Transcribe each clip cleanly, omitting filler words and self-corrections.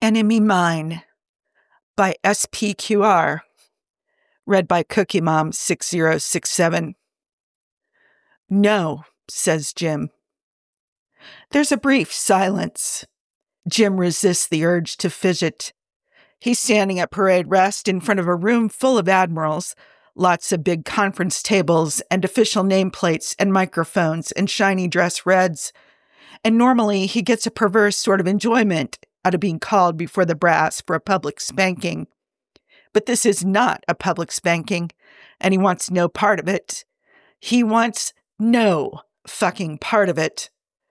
Enemy Mine by SPQR, read by Cookie Mom 6067. No, says Jim. There's a brief silence. Jim resists the urge to fidget. He's standing at parade rest in front of a room full of admirals, lots of big conference tables and official nameplates and microphones and shiny dress reds. And normally he gets a perverse sort of enjoyment out of being called before the brass for a public spanking. But this is not a public spanking, and he wants no part of it. He wants no fucking part of it.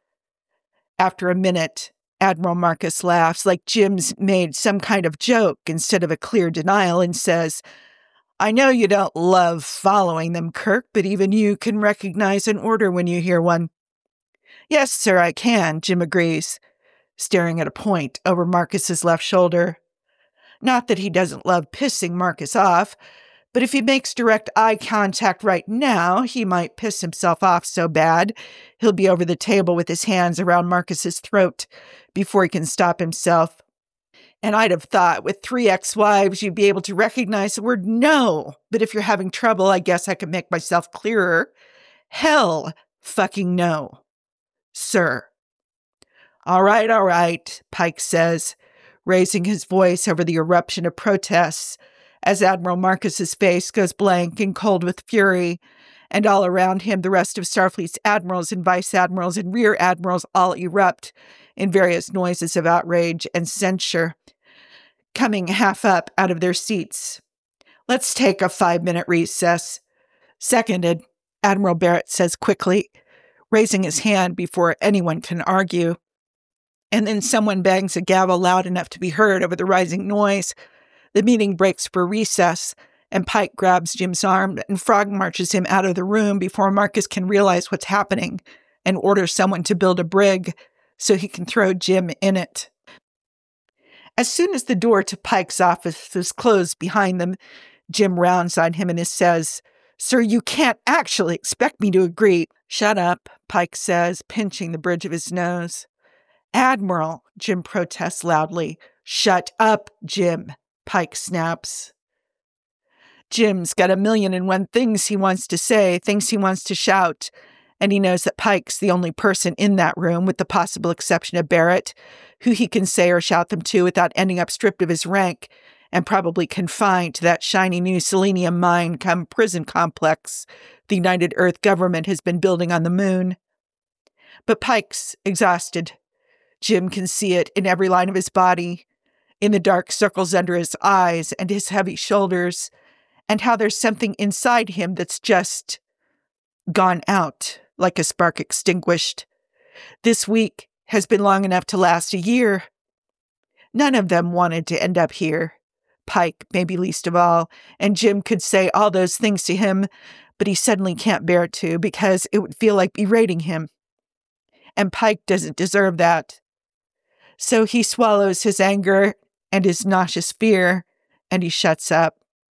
After a minute, Admiral Marcus laughs like Jim's made some kind of joke instead of a clear denial and says, I know you don't love following them, Kirk, but even you can recognize an order when you hear one. Yes, sir, I can, Jim agrees, staring at a point over Marcus's left shoulder. Not that he doesn't love pissing Marcus off, but if he makes direct eye contact right now, he might piss himself off so bad he'll be over the table with his hands around Marcus's throat before he can stop himself. And I'd have thought with 3 ex-wives you'd be able to recognize the word no, but if you're having trouble, I guess I can make myself clearer. Hell fucking no, sir. All right, Pike says, raising his voice over the eruption of protests as Admiral Marcus's face goes blank and cold with fury, and all around him the rest of Starfleet's admirals and vice admirals and rear admirals all erupt in various noises of outrage and censure, coming half up out of their seats. Let's take a 5-minute recess. Seconded, Admiral Barrett says quickly, raising his hand before anyone can argue. And then someone bangs a gavel loud enough to be heard over the rising noise. The meeting breaks for recess, and Pike grabs Jim's arm and frog marches him out of the room before Marcus can realize what's happening and orders someone to build a brig so he can throw Jim in it. As soon as the door to Pike's office is closed behind them, Jim rounds on him and says, Sir, you can't actually expect me to agree. Shut up, Pike says, pinching the bridge of his nose. Admiral, Jim protests loudly. Shut up, Jim, Pike snaps. Jim's got 1,000,001 things he wants to say, things he wants to shout, and he knows that Pike's the only person in that room, with the possible exception of Barrett, who he can say or shout them to without ending up stripped of his rank and probably confined to that shiny new selenium mine come prison complex the United Earth government has been building on the moon. But Pike's exhausted. Jim can see it in every line of his body, in the dark circles under his eyes and his heavy shoulders, and how there's something inside him that's just gone out like a spark extinguished. This week has been long enough to last a year. None of them wanted to end up here. Pike, maybe least of all, and Jim could say all those things to him, but he suddenly can't bear to because it would feel like berating him. And Pike doesn't deserve that. So he swallows his anger and his nauseous fear, and he shuts up.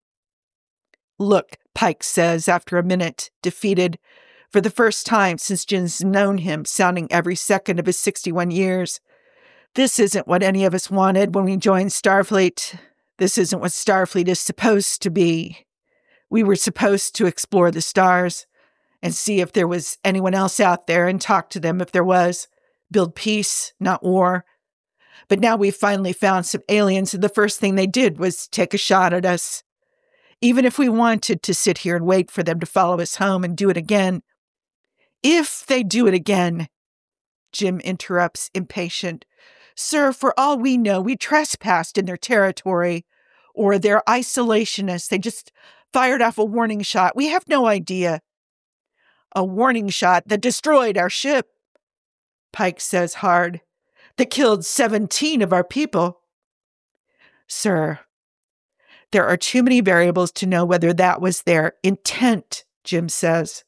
Look, Pike says after a minute, defeated, for the first time since Jim's known him, sounding every second of his 61 years. This isn't what any of us wanted when we joined Starfleet. This isn't what Starfleet is supposed to be. We were supposed to explore the stars and see if there was anyone else out there and talk to them if there was. Build peace, not war. But now we've finally found some aliens, and the first thing they did was take a shot at us. Even if we wanted to sit here and wait for them to follow us home and do it again. If they do it again, Jim interrupts, impatient. Sir, for all we know, we trespassed in their territory, or they're isolationists. They just fired off a warning shot. We have no idea. A warning shot that destroyed our ship, Pike says hard, that killed 17 of our people. Sir, there are too many variables to know whether that was their intent, Jim says.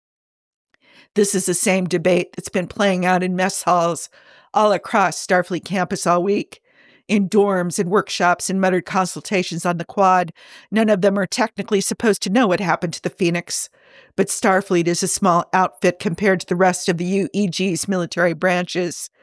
This is the same debate that's been playing out in mess halls all across Starfleet campus all week, in dorms and workshops and muttered consultations on the quad. None of them are technically supposed to know what happened to the Phoenix, but Starfleet is a small outfit compared to the rest of the UEG's military branches,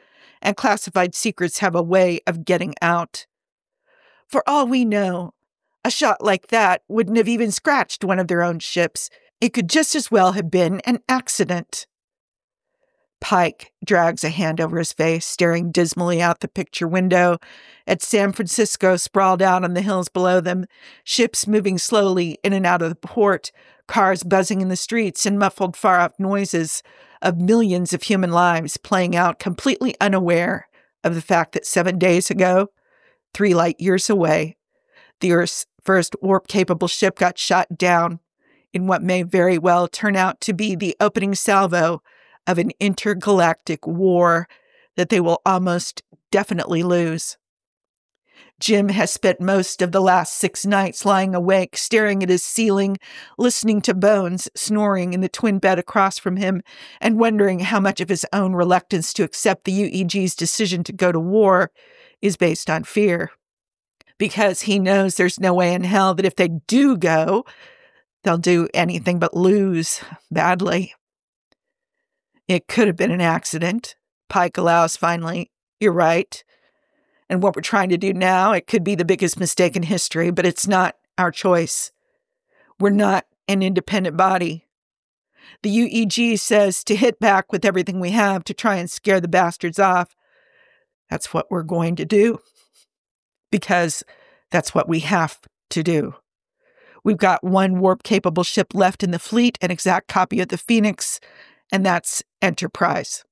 and classified secrets have a way of getting out. For all we know, a shot like that wouldn't have even scratched one of their own ships. It could just as well have been an accident. Pike drags a hand over his face, staring dismally out the picture window at San Francisco sprawled out on the hills below them, ships moving slowly in and out of the port, cars buzzing in the streets, and muffled far-off noises of millions of human lives playing out completely unaware of the fact that 7 days ago, 3 light years away, the Earth's first warp-capable ship got shot down in what may very well turn out to be the opening salvo of an intergalactic war that they will almost definitely lose. Jim has spent most of the last 6 nights lying awake, staring at his ceiling, listening to Bones snoring in the twin bed across from him, and wondering how much of his own reluctance to accept the UEG's decision to go to war is based on fear. Because he knows there's no way in hell that if they do go, they'll do anything but lose badly. It could have been an accident, Pike allows finally. You're right. And what we're trying to do now, it could be the biggest mistake in history, but it's not our choice. We're not an independent body. The UEG says to hit back with everything we have to try and scare the bastards off. That's what we're going to do. Because that's what we have to do. We've got 1 warp-capable ship left in the fleet, an exact copy of the Phoenix, and that's Enterprise.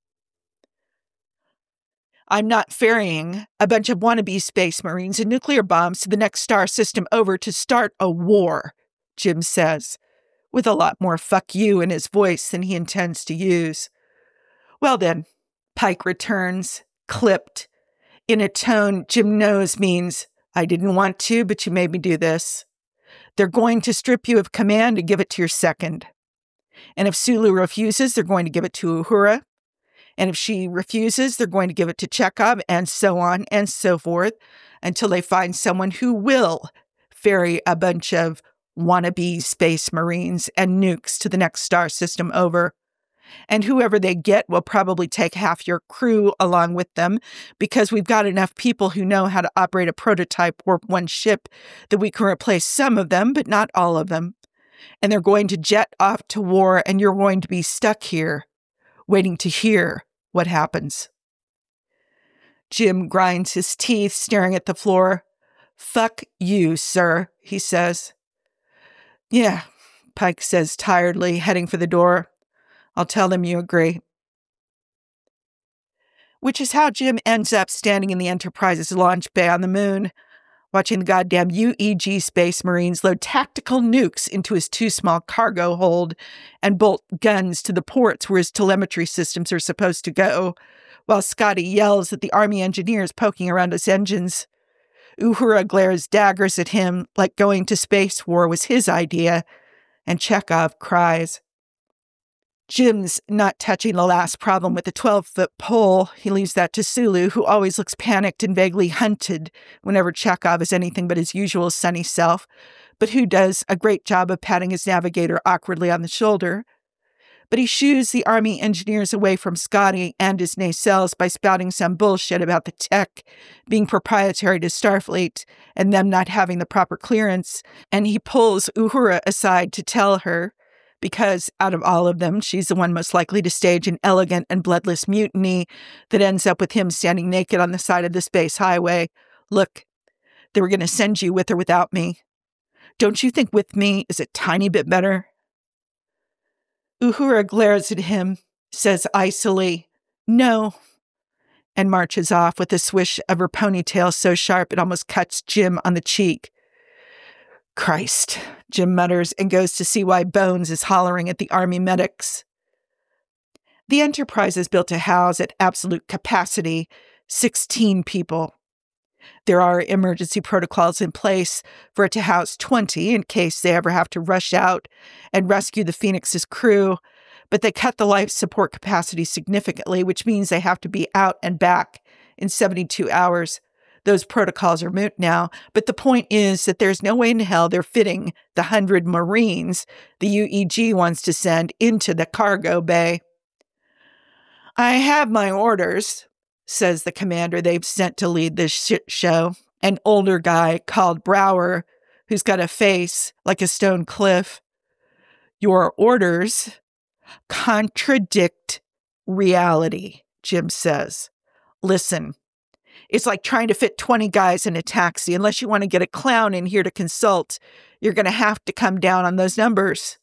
I'm not ferrying a bunch of wannabe space marines and nuclear bombs to the next star system over to start a war, Jim says, with a lot more fuck you in his voice than he intends to use. Well then, Pike returns, clipped, in a tone Jim knows means, I didn't want to, but you made me do this. They're going to strip you of command and give it to your second. And if Sulu refuses, they're going to give it to Uhura. And if she refuses, they're going to give it to Chekhov, and so on and so forth, until they find someone who will ferry a bunch of wannabe space marines and nukes to the next star system over. And whoever they get will probably take half your crew along with them, because we've got enough people who know how to operate a prototype Warp 1 ship that we can replace some of them, but not all of them. And they're going to jet off to war, and you're going to be stuck here, waiting to hear what happens. Jim grinds his teeth, staring at the floor. Fuck you, sir, he says. Yeah, Pike says tiredly, heading for the door. I'll tell them you agree. Which is how Jim ends up standing in the Enterprise's launch bay on the moon, watching the goddamn UEG Space Marines load tactical nukes into his too small cargo hold and bolt guns to the ports where his telemetry systems are supposed to go, while Scotty yells at the Army engineers poking around his engines. Uhura glares daggers at him like going to space war was his idea, and Chekhov cries. Jim's not touching the last problem with the 12-foot pole. He leaves that to Sulu, who always looks panicked and vaguely hunted whenever Chekhov is anything but his usual sunny self, but who does a great job of patting his navigator awkwardly on the shoulder. But he shoos the Army engineers away from Scotty and his nacelles by spouting some bullshit about the tech being proprietary to Starfleet and them not having the proper clearance, and he pulls Uhura aside to tell her, because out of all of them, she's the one most likely to stage an elegant and bloodless mutiny that ends up with him standing naked on the side of the space highway. Look, they were going to send you with or without me. Don't you think with me is a tiny bit better? Uhura glares at him, says icily, no, and marches off with a swish of her ponytail so sharp it almost cuts Jim on the cheek. Christ, Jim mutters and goes to see why Bones is hollering at the Army medics. The Enterprise is built to house at absolute capacity 16 people. There are emergency protocols in place for it to house 20 in case they ever have to rush out and rescue the Phoenix's crew, but they cut the life support capacity significantly, which means they have to be out and back in 72 hours. Those protocols are moot now, but the point is that there's no way in hell they're fitting the 100 Marines the UEG wants to send into the cargo bay. I have my orders, says the commander they've sent to lead this shit show, an older guy called Brower, who's got a face like a stone cliff. Your orders contradict reality, Jim says. Listen, it's like trying to fit 20 guys in a taxi. Unless you want to get a clown in here to consult, you're going to have to come down on those numbers.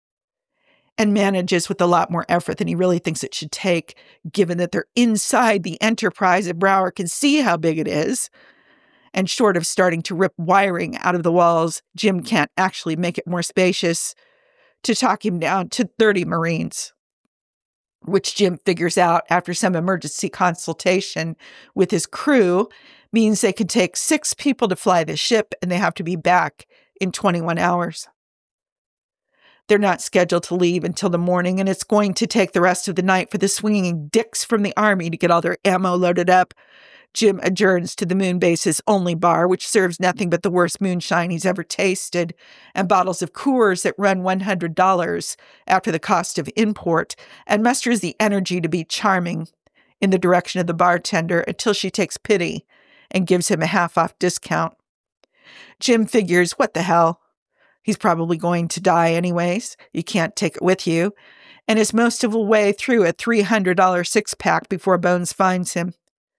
And manages with a lot more effort than he really thinks it should take, given that they're inside the Enterprise and Brower can see how big it is. And short of starting to rip wiring out of the walls, Jim can't actually make it more spacious to talk him down to 30 Marines, which Jim figures out after some emergency consultation with his crew means they could take 6 people to fly the ship and they have to be back in 21 hours. They're not scheduled to leave until the morning, and it's going to take the rest of the night for the swinging dicks from the Army to get all their ammo loaded up. Jim adjourns to the moon base's only bar, which serves nothing but the worst moonshine he's ever tasted, and bottles of Coors that run $100 after the cost of import, and musters the energy to be charming in the direction of the bartender until she takes pity and gives him a half-off discount. Jim figures, what the hell? He's probably going to die anyways. You can't take it with you. And is most of the way through a $300 six-pack before Bones finds him.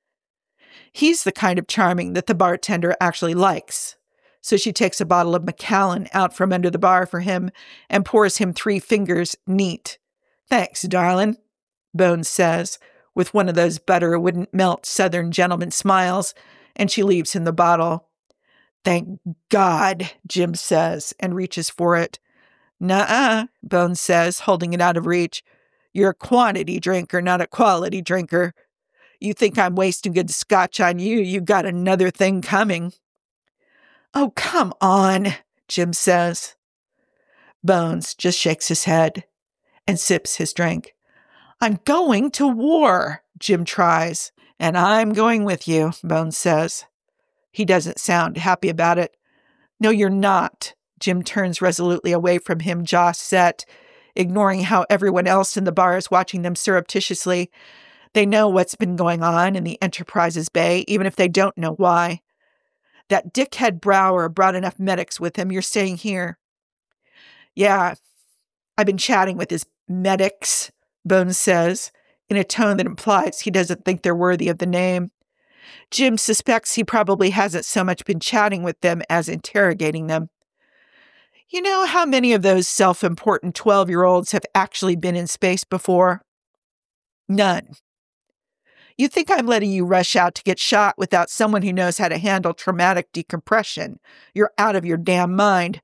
He's the kind of charming that the bartender actually likes. So she takes a bottle of Macallan out from under the bar for him and pours him 3 fingers neat. Thanks, darling, Bones says, with one of those butter wouldn't melt Southern gentleman smiles, and she leaves him the bottle. Thank God, Jim says, and reaches for it. Nuh-uh, Bones says, holding it out of reach. You're a quantity drinker, not a quality drinker. You think I'm wasting good scotch on you, you got another thing coming. Oh, come on, Jim says. Bones just shakes his head and sips his drink. I'm going to war, Jim tries. And I'm going with you, Bones says. He doesn't sound happy about it. No, you're not. Jim turns resolutely away from him, jaw set, ignoring how everyone else in the bar is watching them surreptitiously. They know what's been going on in the Enterprise's bay, even if they don't know why. That dickhead Brower brought enough medics with him. You're staying here. Yeah, I've been chatting with his medics, Bones says, in a tone that implies he doesn't think they're worthy of the name. Jim suspects he probably hasn't so much been chatting with them as interrogating them. You know how many of those self-important 12-year-olds have actually been in space before? None. You think I'm letting you rush out to get shot without someone who knows how to handle traumatic decompression? You're out of your damn mind.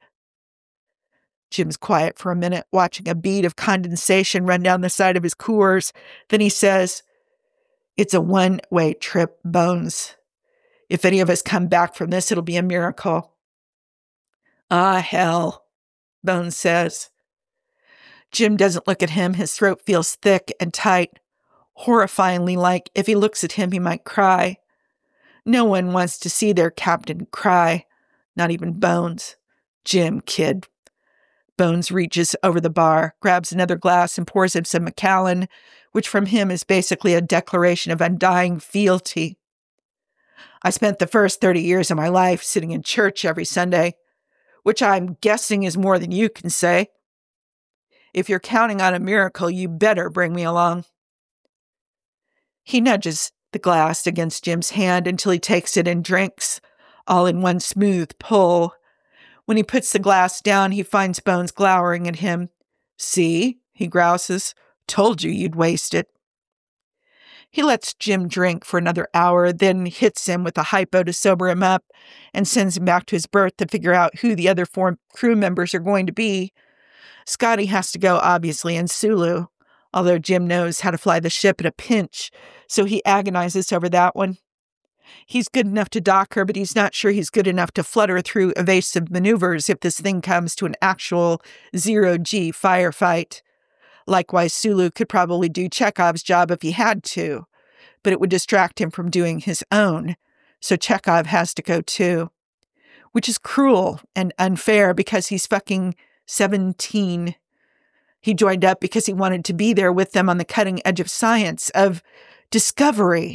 Jim's quiet for a minute, watching a bead of condensation run down the side of his Coors. Then he says, It's a one-way trip, Bones. If any of us come back from this, it'll be a miracle. Ah, hell, Bones says. Jim doesn't look at him. His throat feels thick and tight, horrifyingly like if he looks at him, he might cry. No one wants to see their captain cry, not even Bones. Jim, kid. Bones reaches over the bar, grabs another glass, and pours him some Macallan, which from him is basically a declaration of undying fealty. I spent the first 30 years of my life sitting in church every Sunday, which I'm guessing is more than you can say. If you're counting on a miracle, you better bring me along. He nudges the glass against Jim's hand until he takes it and drinks, all in one smooth pull. When he puts the glass down, he finds Bones glowering at him. See, he grouses, told you you'd waste it. He lets Jim drink for another hour, then hits him with a hypo to sober him up and sends him back to his berth to figure out who the other 4 crew members are going to be. Scotty has to go, obviously, and Sulu, although Jim knows how to fly the ship at a pinch, so he agonizes over that one. He's good enough to dock her, but he's not sure he's good enough to flutter through evasive maneuvers if this thing comes to an actual zero-G firefight. Likewise, Sulu could probably do Chekhov's job if he had to, but it would distract him from doing his own, so Chekhov has to go too. Which is cruel and unfair because he's fucking 17. He joined up because he wanted to be there with them on the cutting edge of science, of discovery,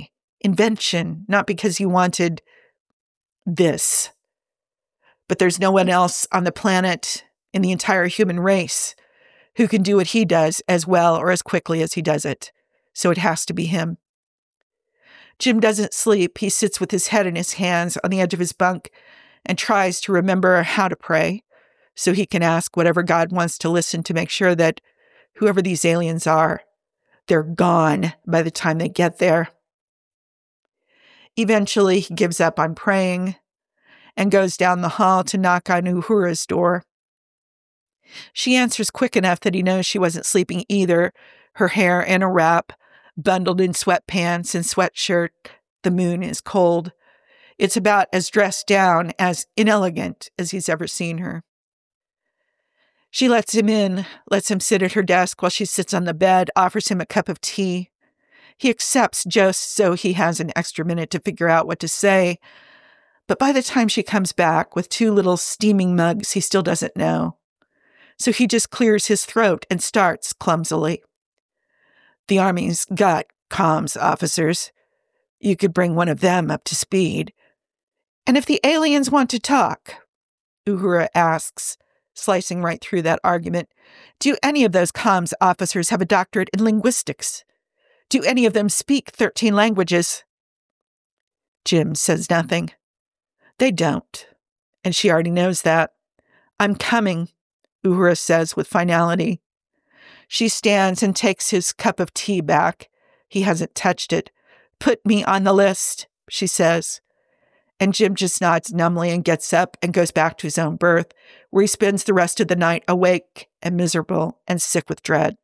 invention, not because he wanted this. But there's no one else on the planet, in the entire human race, who can do what he does as well or as quickly as he does it. So it has to be him. Jim doesn't sleep. He sits with his head in his hands on the edge of his bunk and tries to remember how to pray so he can ask whatever God wants to listen to make sure that whoever these aliens are, they're gone by the time they get there. Eventually, he gives up on praying and goes down the hall to knock on Uhura's door. She answers quick enough that he knows she wasn't sleeping either, her hair in a wrap, bundled in sweatpants and sweatshirt. The moon is cold. It's about as dressed down, as inelegant as he's ever seen her. She lets him in, lets him sit at her desk while she sits on the bed, offers him a cup of tea. He accepts just so he has an extra minute to figure out what to say. But by the time she comes back with 2 little steaming mugs, he still doesn't know. So he just clears his throat and starts clumsily. The Army's got comms officers. You could bring one of them up to speed. And if the aliens want to talk, Uhura asks, slicing right through that argument, do any of those comms officers have a doctorate in linguistics? Do any of them speak 13 languages? Jim says nothing. They don't, and she already knows that. I'm coming, Uhura says with finality. She stands and takes his cup of tea back. He hasn't touched it. Put me on the list, she says. And Jim just nods numbly and gets up and goes back to his own berth, where he spends the rest of the night awake and miserable and sick with dread.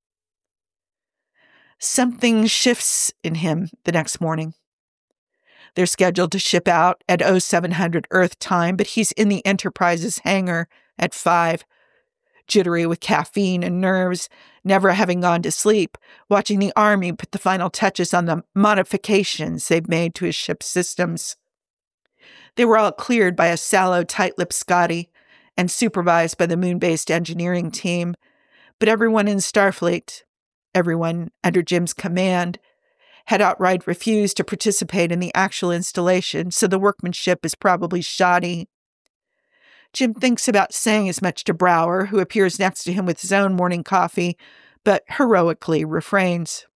Something shifts in him the next morning. They're scheduled to ship out at 0700 Earth time, but he's in the Enterprise's hangar at 5, jittery with caffeine and nerves, never having gone to sleep, watching the Army put the final touches on the modifications they've made to his ship's systems. They were all cleared by a sallow, tight-lipped Scotty and supervised by the moon-based engineering team, but everyone in Starfleet, everyone under Jim's command, had outright refused to participate in the actual installation, so the workmanship is probably shoddy. Jim thinks about saying as much to Brower, who appears next to him with his own morning coffee, but heroically refrains.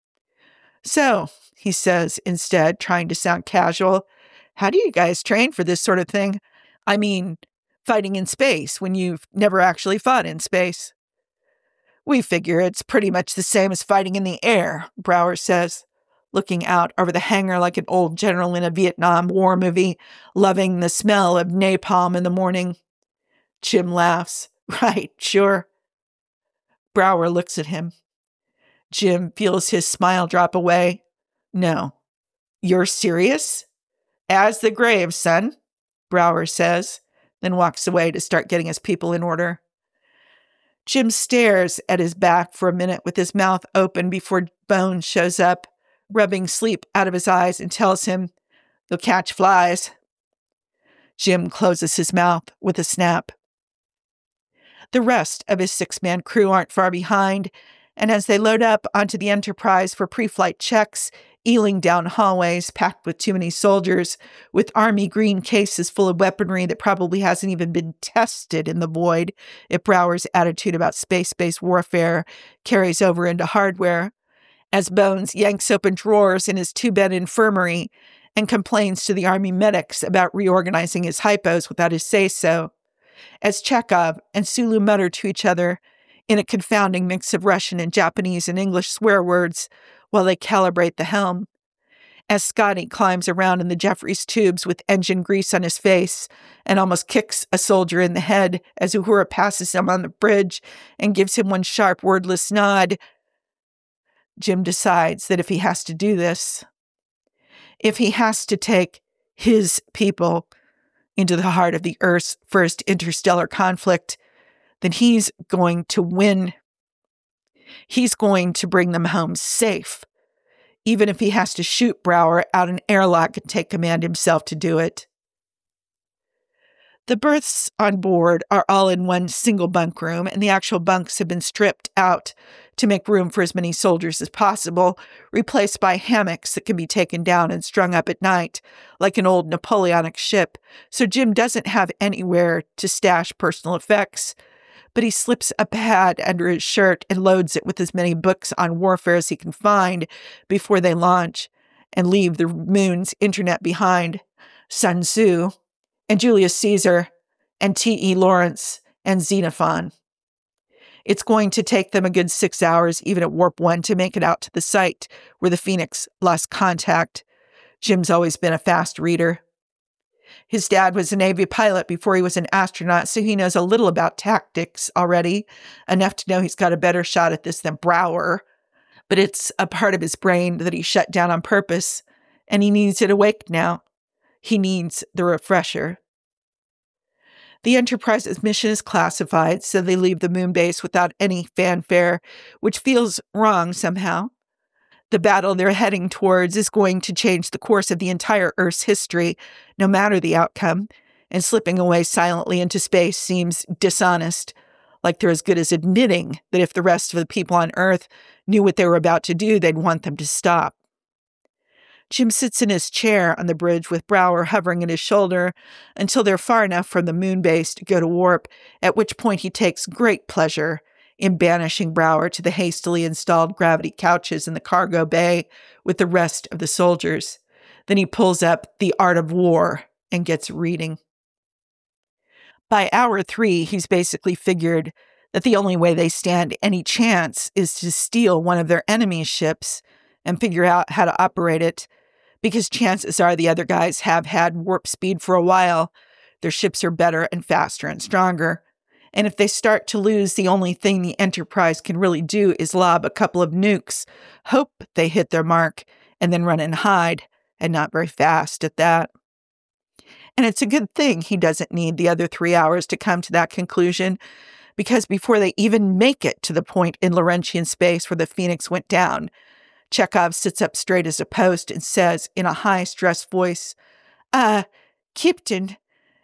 So, he says instead, trying to sound casual, how do you guys train for this sort of thing? I mean, fighting in space when you've never actually fought in space. We figure it's pretty much the same as fighting in the air, Brower says, looking out over the hangar like an old general in a Vietnam War movie, loving the smell of napalm in the morning. Jim laughs. Right, sure. Brower looks at him. Jim feels his smile drop away. No. You're serious? As the grave, son, Brower says, then walks away to start getting his people in order. Jim stares at his back for a minute with his mouth open before Bones shows up, rubbing sleep out of his eyes and tells him, "You'll catch flies." Jim closes his mouth with a snap. The rest of his 6-man crew aren't far behind, and as they load up onto the Enterprise for pre-flight checks, eeling down hallways packed with too many soldiers, with Army green cases full of weaponry that probably hasn't even been tested in the void if Brower's attitude about space-based warfare carries over into hardware, as Bones yanks open drawers in his 2-bed infirmary and complains to the Army medics about reorganizing his hypos without his say-so, as Chekhov and Sulu mutter to each other in a confounding mix of Russian and Japanese and English swear words while they calibrate the helm, as Scotty climbs around in the Jeffries tubes with engine grease on his face and almost kicks a soldier in the head as Uhura passes him on the bridge and gives him one sharp, wordless nod. Jim decides that if he has to do this, if he has to take his people into the heart of the Earth's first interstellar conflict, then he's going to win. He's going to bring them home safe, even if he has to shoot Brower out an airlock and take command himself to do it. The berths on board are all in one single bunk room, and the actual bunks have been stripped out to make room for as many soldiers as possible, replaced by hammocks that can be taken down and strung up at night, like an old Napoleonic ship, so Jim doesn't have anywhere to stash personal effects. But he slips a pad under his shirt and loads it with as many books on warfare as he can find before they launch and leave the moon's internet behind. Sun Tzu, and Julius Caesar, and T.E. Lawrence, and Xenophon. It's going to take them a good 6 hours, even at Warp 1, to make it out to the site where the Phoenix lost contact. Jim's always been a fast reader. His dad was a Navy pilot before he was an astronaut, so he knows a little about tactics already, enough to know he's got a better shot at this than Brower. But it's a part of his brain that he shut down on purpose, and he needs it awake now. He needs the refresher. The Enterprise's mission is classified, so they leave the moon base without any fanfare, which feels wrong somehow. The battle they're heading towards is going to change the course of the entire Earth's history, no matter the outcome, and slipping away silently into space seems dishonest, like they're as good as admitting that if the rest of the people on Earth knew what they were about to do, they'd want them to stop. Jim sits in his chair on the bridge with Brower hovering at his shoulder until they're far enough from the moon base to go to warp, at which point he takes great pleasure in banishing Brower to the hastily installed gravity couches in the cargo bay with the rest of the soldiers. Then he pulls up The Art of War and gets reading. By hour 3, he's basically figured that the only way they stand any chance is to steal one of their enemy's ships and figure out how to operate it, because chances are the other guys have had warp speed for a while. Their ships are better and faster and stronger. And if they start to lose, the only thing the Enterprise can really do is lob a couple of nukes, hope they hit their mark, and then run and hide, and not very fast at that. And it's a good thing he doesn't need the other 3 hours to come to that conclusion, because before they even make it to the point in Laurentian space where the Phoenix went down, Chekhov sits up straight as a post and says in a high-stressed voice, Captain,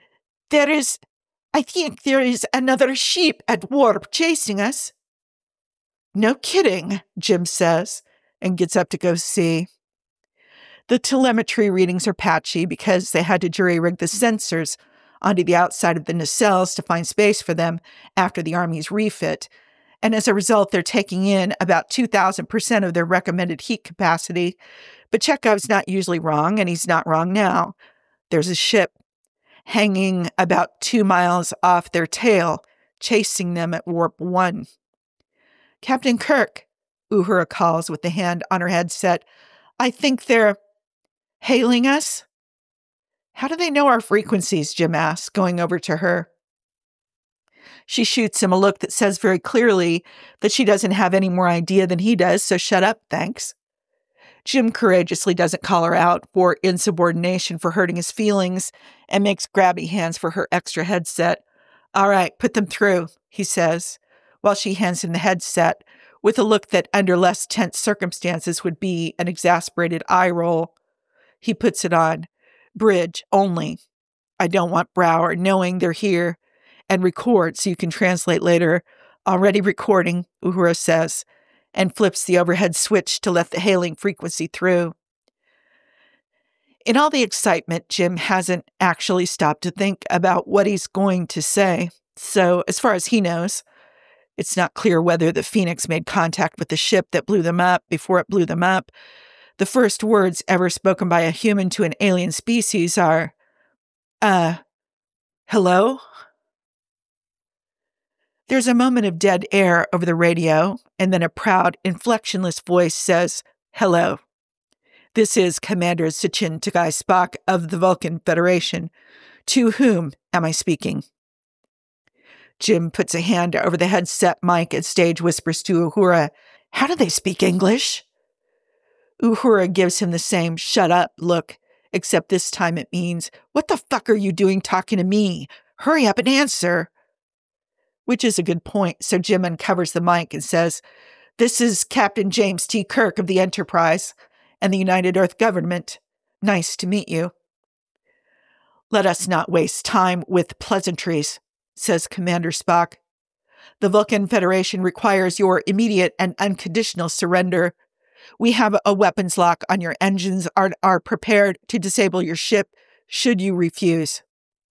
I think there is another ship at warp chasing us. No kidding, Jim says, and gets up to go see. The telemetry readings are patchy because they had to jury-rig the sensors onto the outside of the nacelles to find space for them after the Army's refit, and as a result, they're taking in about 2,000% of their recommended heat capacity. But Chekhov's not usually wrong, and he's not wrong now. There's a ship hanging about 2 miles off their tail, chasing them at Warp 1. Captain Kirk, Uhura calls with the hand on her headset. I think they're hailing us? How do they know our frequencies? Jim asks, going over to her. She shoots him a look that says very clearly that she doesn't have any more idea than he does, so shut up, thanks. Jim courageously doesn't call her out for insubordination for hurting his feelings and makes grabby hands for her extra headset. All right, put them through, he says, while she hands him the headset with a look that under less tense circumstances would be an exasperated eye roll. He puts it on. Bridge only. I don't want Brower knowing they're here. And record so you can translate later. Already recording, Uhura says, and flips the overhead switch to let the hailing frequency through. In all the excitement, Jim hasn't actually stopped to think about what he's going to say. So, as far as he knows, it's not clear whether the Phoenix made contact with the ship that blew them up before it blew them up. The first words ever spoken by a human to an alien species are, hello? There's a moment of dead air over the radio, and then a proud, inflectionless voice says, hello. This is Commander Sitchin Tagai Spock of the Vulcan Federation. To whom am I speaking? Jim puts a hand over the headset mic and stage whispers to Uhura, how do they speak English? Uhura gives him the same shut up look, except this time it means, what the fuck are you doing talking to me? Hurry up and answer. Which is a good point, so Jim uncovers the mic and says, this is Captain James T. Kirk of the Enterprise and the United Earth Government. Nice to meet you. "Let us not waste time with pleasantries," says Commander Spock. "The Vulcan Federation requires your immediate and unconditional surrender. We have a weapons lock on your engines and are prepared to disable your ship should you refuse."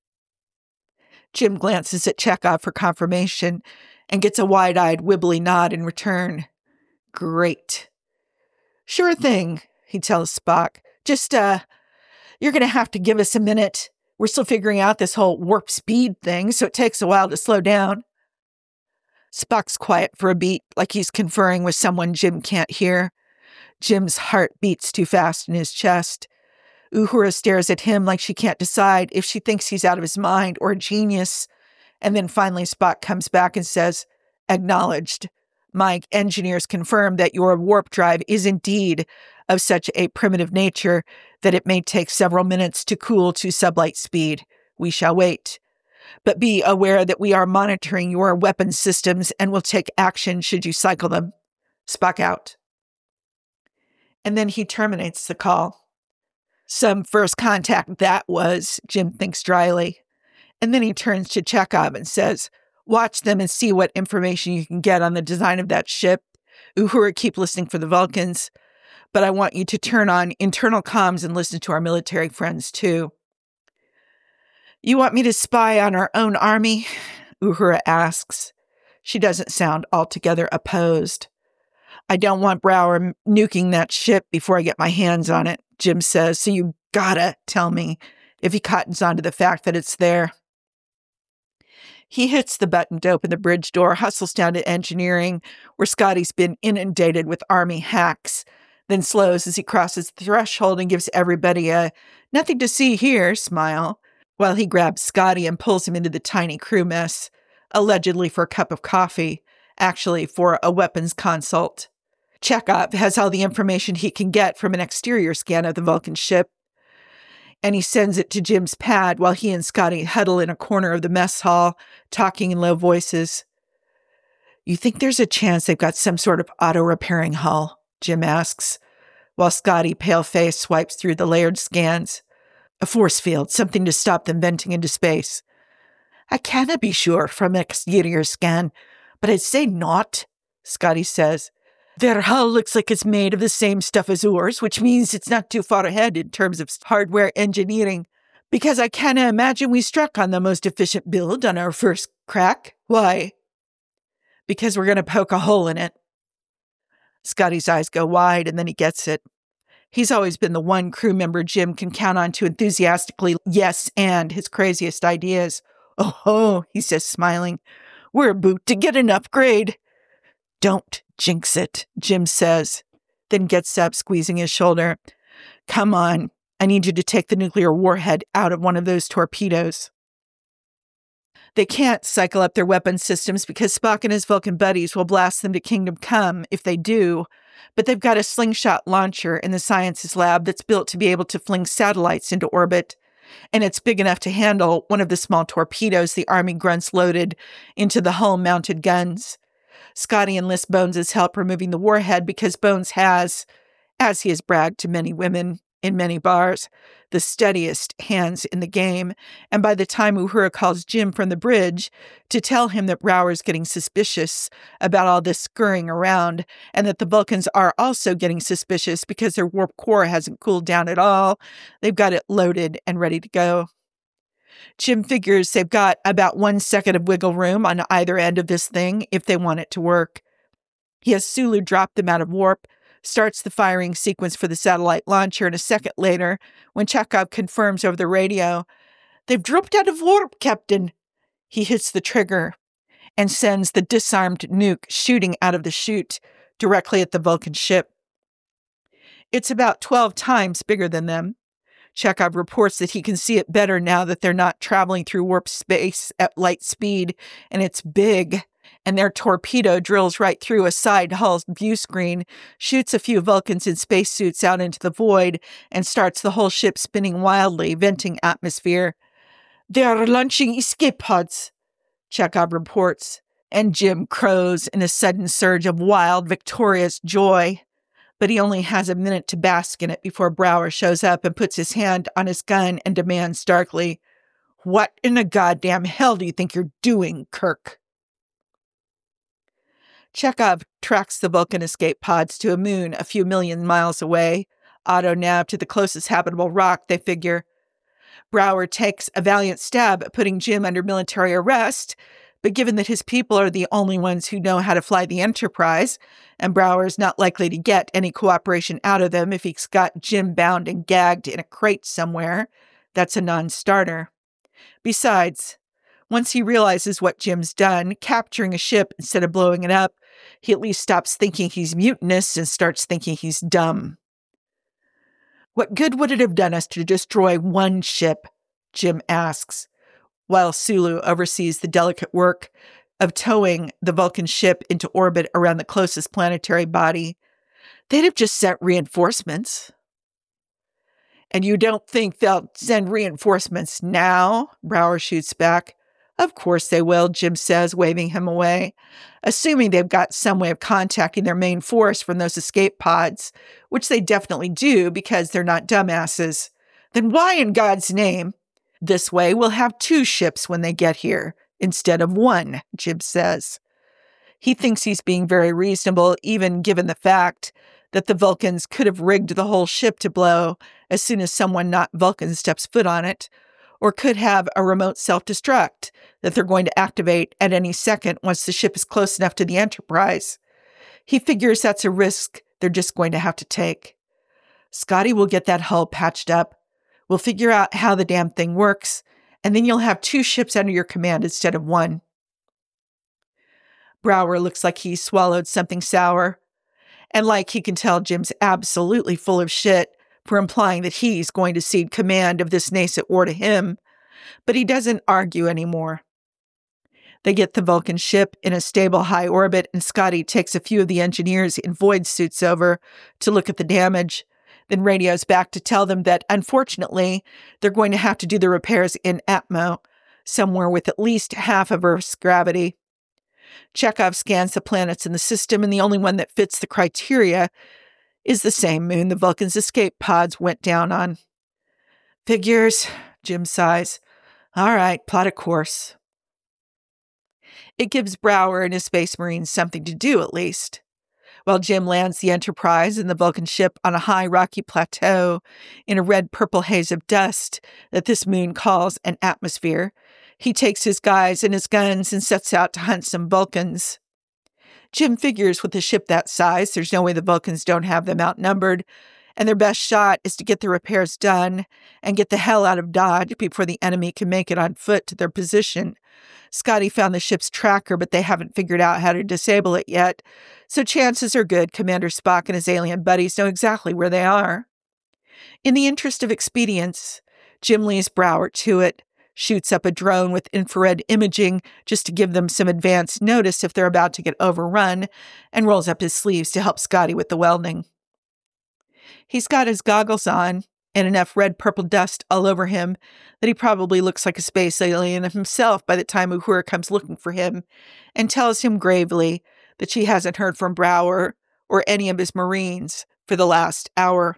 Jim glances at Chekhov for confirmation and gets a wide-eyed, wibbly nod in return. Great. "Sure thing," he tells Spock. "Just, you're going to have to give us a minute. We're still figuring out this whole warp speed thing, so it takes a while to slow down." Spock's quiet for a beat, like he's conferring with someone Jim can't hear. Jim's heart beats too fast in his chest. Uhura stares at him like she can't decide if she thinks he's out of his mind or a genius. And then finally Spock comes back and says, "Acknowledged. My engineers confirm that your warp drive is indeed of such a primitive nature that it may take several minutes to cool to sublight speed. We shall wait. But be aware that we are monitoring your weapon systems and will take action should you cycle them. Spock out." And then he terminates the call. Some first contact that was, Jim thinks dryly. And then he turns to Chekhov and says, "Watch them and see what information you can get on the design of that ship. Uhura, keep listening for the Vulcans. But I want you to turn on internal comms and listen to our military friends, too." "You want me to spy on our own army?" Uhura asks. She doesn't sound altogether opposed. "I don't want Brower nuking that ship before I get my hands on it," Jim says, "so you gotta tell me if he cottons onto the fact that it's there." He hits the button to open the bridge door, hustles down to engineering, where Scotty's been inundated with army hacks, then slows as he crosses the threshold and gives everybody a "nothing to see here" smile, while he grabs Scotty and pulls him into the tiny crew mess, allegedly for a cup of coffee, actually for a weapons consult. Chekhov has all the information he can get from an exterior scan of the Vulcan ship, and he sends it to Jim's pad while he and Scotty huddle in a corner of the mess hall, talking in low voices. "You think there's a chance they've got some sort of auto-repairing hull?" Jim asks, while Scotty, pale-faced, swipes through the layered scans. "A force field, something to stop them venting into space." "I canna be sure from an exterior scan, but I'd say not," Scotty says. "Their hull looks like it's made of the same stuff as ours, which means it's not too far ahead in terms of hardware engineering, because I canna imagine we struck on the most efficient build on our first crack. Why?" "Because we're going to poke a hole in it." Scotty's eyes go wide, and then he gets it. He's always been the one crew member Jim can count on to enthusiastically yes and his craziest ideas. "Oh, he says, smiling. "We're about to get an upgrade." "Don't jinx it," Jim says, then gets up, squeezing his shoulder. "Come on, I need you to take the nuclear warhead out of one of those torpedoes." They can't cycle up their weapon systems because Spock and his Vulcan buddies will blast them to Kingdom Come if they do, but they've got a slingshot launcher in the sciences lab that's built to be able to fling satellites into orbit, and it's big enough to handle one of the small torpedoes the Army grunts loaded into the hull-mounted guns. Scotty enlists Bones' help removing the warhead because Bones has, as he has bragged to many women in many bars, the steadiest hands in the game, and by the time Uhura calls Jim from the bridge to tell him that Brower's getting suspicious about all this scurrying around, and that the Vulcans are also getting suspicious because their warp core hasn't cooled down at all, they've got it loaded and ready to go. Jim figures they've got about 1 second of wiggle room on either end of this thing if they want it to work. He has Sulu drop them out of warp, starts the firing sequence for the satellite launcher, and a second later, when Chekhov confirms over the radio, "They've dropped out of warp, Captain," he hits the trigger and sends the disarmed nuke shooting out of the chute directly at the Vulcan ship. It's about 12 times bigger than them. Chekhov reports that he can see it better now that they're not traveling through warp space at light speed, and it's big. And their torpedo drills right through a side hull view screen, shoots a few Vulcans in spacesuits out into the void, and starts the whole ship spinning wildly, venting atmosphere. "They are launching escape pods," Chekhov reports, and Jim crows in a sudden surge of wild, victorious joy. But he only has a minute to bask in it before Brower shows up and puts his hand on his gun and demands darkly, What in the goddamn hell do you think you're doing, Kirk? Chekhov tracks the Vulcan escape pods to a moon a few million miles away, auto-nav to the closest habitable rock, they figure. Brower takes a valiant stab at putting Jim under military arrest, but given that his people are the only ones who know how to fly the Enterprise, and Brower's not likely to get any cooperation out of them if he's got Jim bound and gagged in a crate somewhere, that's a non-starter. Besides, once he realizes what Jim's done, capturing a ship instead of blowing it up, he at least stops thinking he's mutinous and starts thinking he's dumb. What good would it have done us to destroy one ship? Jim asks, while Sulu oversees the delicate work of towing the Vulcan ship into orbit around the closest planetary body. They'd have just sent reinforcements. And you don't think they'll send reinforcements now? Brower shoots back. Of course they will, Jim says, waving him away, assuming they've got some way of contacting their main force from those escape pods, which they definitely do because they're not dumbasses. Then why in God's name? This way we'll have 2 ships when they get here, instead of 1, Jim says. He thinks he's being very reasonable, even given the fact that the Vulcans could have rigged the whole ship to blow as soon as someone not Vulcan steps foot on it, or could have a remote self-destruct that they're going to activate at any second once the ship is close enough to the Enterprise. He figures that's a risk they're just going to have to take. Scotty will get that hull patched up. We'll figure out how the damn thing works, and then you'll have 2 ships under your command instead of 1. Brower looks like he swallowed something sour, and like he can tell Jim's absolutely full of shit for implying that he's going to cede command of this nascent war to him, but he doesn't argue anymore. They get the Vulcan ship in a stable high orbit, and Scotty takes a few of the engineers in void suits over to look at the damage, then radios back to tell them that, unfortunately, they're going to have to do the repairs in Atmo, somewhere with at least half of Earth's gravity. Chekhov scans the planets in the system, and the only one that fits the criteria is the same moon the Vulcans' escape pods went down on. Figures, Jim sighs. All right, plot a course. It gives Brower and his Space Marines something to do, at least. While Jim lands the Enterprise and the Vulcan ship on a high rocky plateau in a red-purple haze of dust that this moon calls an atmosphere, he takes his guys and his guns and sets out to hunt some Vulcans. Jim figures with a ship that size, there's no way the Vulcans don't have them outnumbered, and their best shot is to get the repairs done and get the hell out of Dodge before the enemy can make it on foot to their position. Scotty found the ship's tracker, but they haven't figured out how to disable it yet, so chances are good Commander Spock and his alien buddies know exactly where they are. In the interest of expedience, Jim leads Brower to it, shoots up a drone with infrared imaging just to give them some advance notice if they're about to get overrun, and rolls up his sleeves to help Scotty with the welding. He's got his goggles on and enough red-purple dust all over him that he probably looks like a space alien himself by the time Uhura comes looking for him and tells him gravely that she hasn't heard from Brower or any of his Marines for the last hour.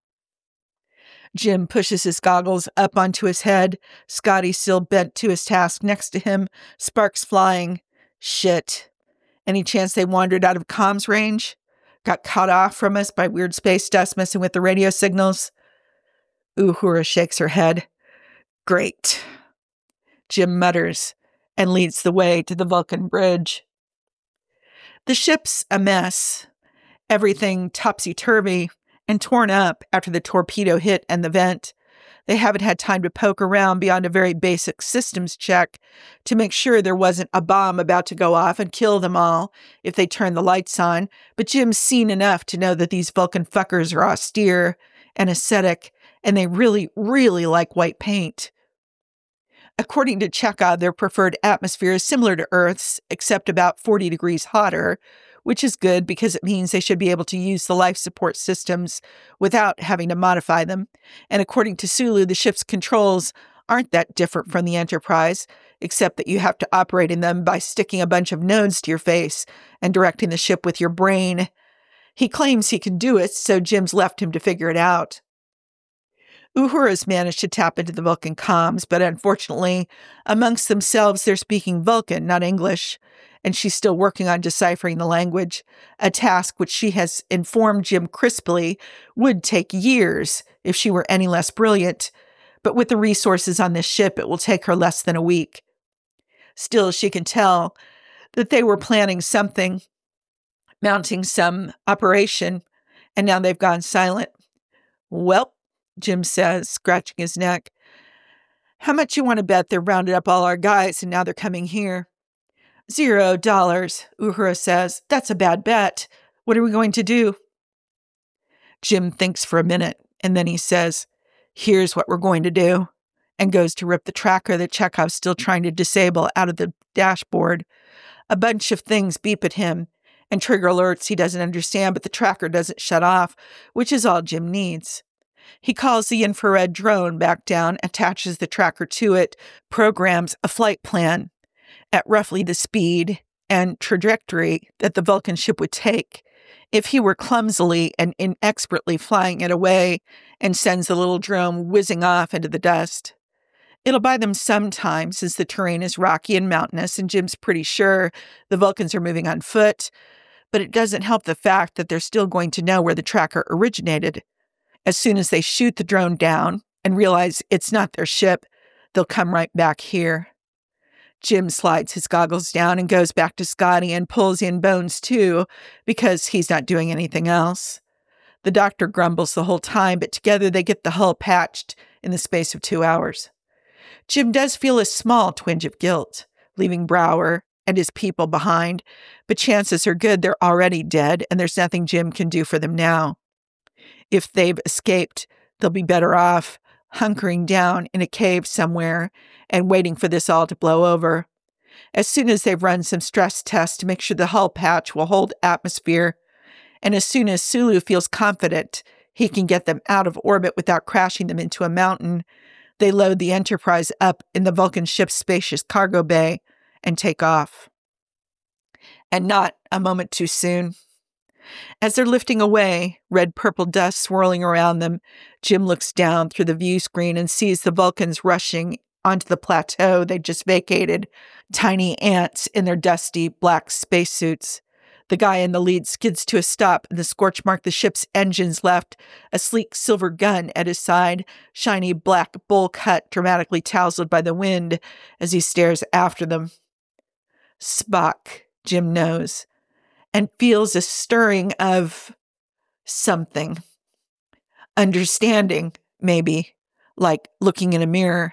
Jim pushes his goggles up onto his head, Scotty still bent to his task next to him, sparks flying. Shit. Any chance they wandered out of comms range? Got cut off from us by weird space dust messing with the radio signals? Uhura shakes her head. Great. Jim mutters and leads the way to the Vulcan bridge. The ship's a mess. Everything topsy-turvy and torn up after the torpedo hit and the vent. They haven't had time to poke around beyond a very basic systems check to make sure there wasn't a bomb about to go off and kill them all if they turned the lights on, but Jim's seen enough to know that these Vulcan fuckers are austere and ascetic, and they really, really like white paint. According to Chekhov, their preferred atmosphere is similar to Earth's, except about 40 degrees hotter, which is good because it means they should be able to use the life support systems without having to modify them. And according to Sulu, the ship's controls aren't that different from the Enterprise, except that you have to operate in them by sticking a bunch of nodes to your face and directing the ship with your brain. He claims he can do it, so Jim's left him to figure it out. Uhura's managed to tap into the Vulcan comms, but unfortunately, amongst themselves, they're speaking Vulcan, not English, and she's still working on deciphering the language, a task which she has informed Jim crisply would take years if she were any less brilliant, but with the resources on this ship, it will take her less than a week. Still, she can tell that they were planning something, mounting some operation, and now they've gone silent. "Well," Jim says, scratching his neck, "how much you want to bet they've rounded up all our guys and now they're coming here?" $0, Uhura says. "That's a bad bet. What are we going to do?" Jim thinks for a minute, and then he says, "Here's what we're going to do," and goes to rip the tracker that Chekhov's still trying to disable out of the dashboard. A bunch of things beep at him, and trigger alerts he doesn't understand, but the tracker doesn't shut off, which is all Jim needs. He calls the infrared drone back down, attaches the tracker to it, programs a flight plan at roughly the speed and trajectory that the Vulcan ship would take if he were clumsily and inexpertly flying it away, and sends the little drone whizzing off into the dust. It'll buy them some time since the terrain is rocky and mountainous, and Jim's pretty sure the Vulcans are moving on foot, but it doesn't help the fact that they're still going to know where the tracker originated. As soon as they shoot the drone down and realize it's not their ship, they'll come right back here. Jim slides his goggles down and goes back to Scotty and pulls in Bones too, because he's not doing anything else. The doctor grumbles the whole time, but together they get the hull patched in the space of 2 hours. Jim does feel a small twinge of guilt, leaving Brower and his people behind, but chances are good they're already dead and there's nothing Jim can do for them now. If they've escaped, they'll be better off hunkering down in a cave somewhere and waiting for this all to blow over. As soon as they've run some stress tests to make sure the hull patch will hold atmosphere, and as soon as Sulu feels confident he can get them out of orbit without crashing them into a mountain, they load the Enterprise up in the Vulcan ship's spacious cargo bay and take off. And not a moment too soon. As they're lifting away, red-purple dust swirling around them, Jim looks down through the view screen and sees the Vulcans rushing onto the plateau they just vacated, tiny ants in their dusty black spacesuits. The guy in the lead skids to a stop, and the scorch mark the ship's engines left, a sleek silver gun at his side, shiny black bowl cut dramatically tousled by the wind as he stares after them. Spock, Jim knows, and feels a stirring of something. Understanding, maybe, like looking in a mirror.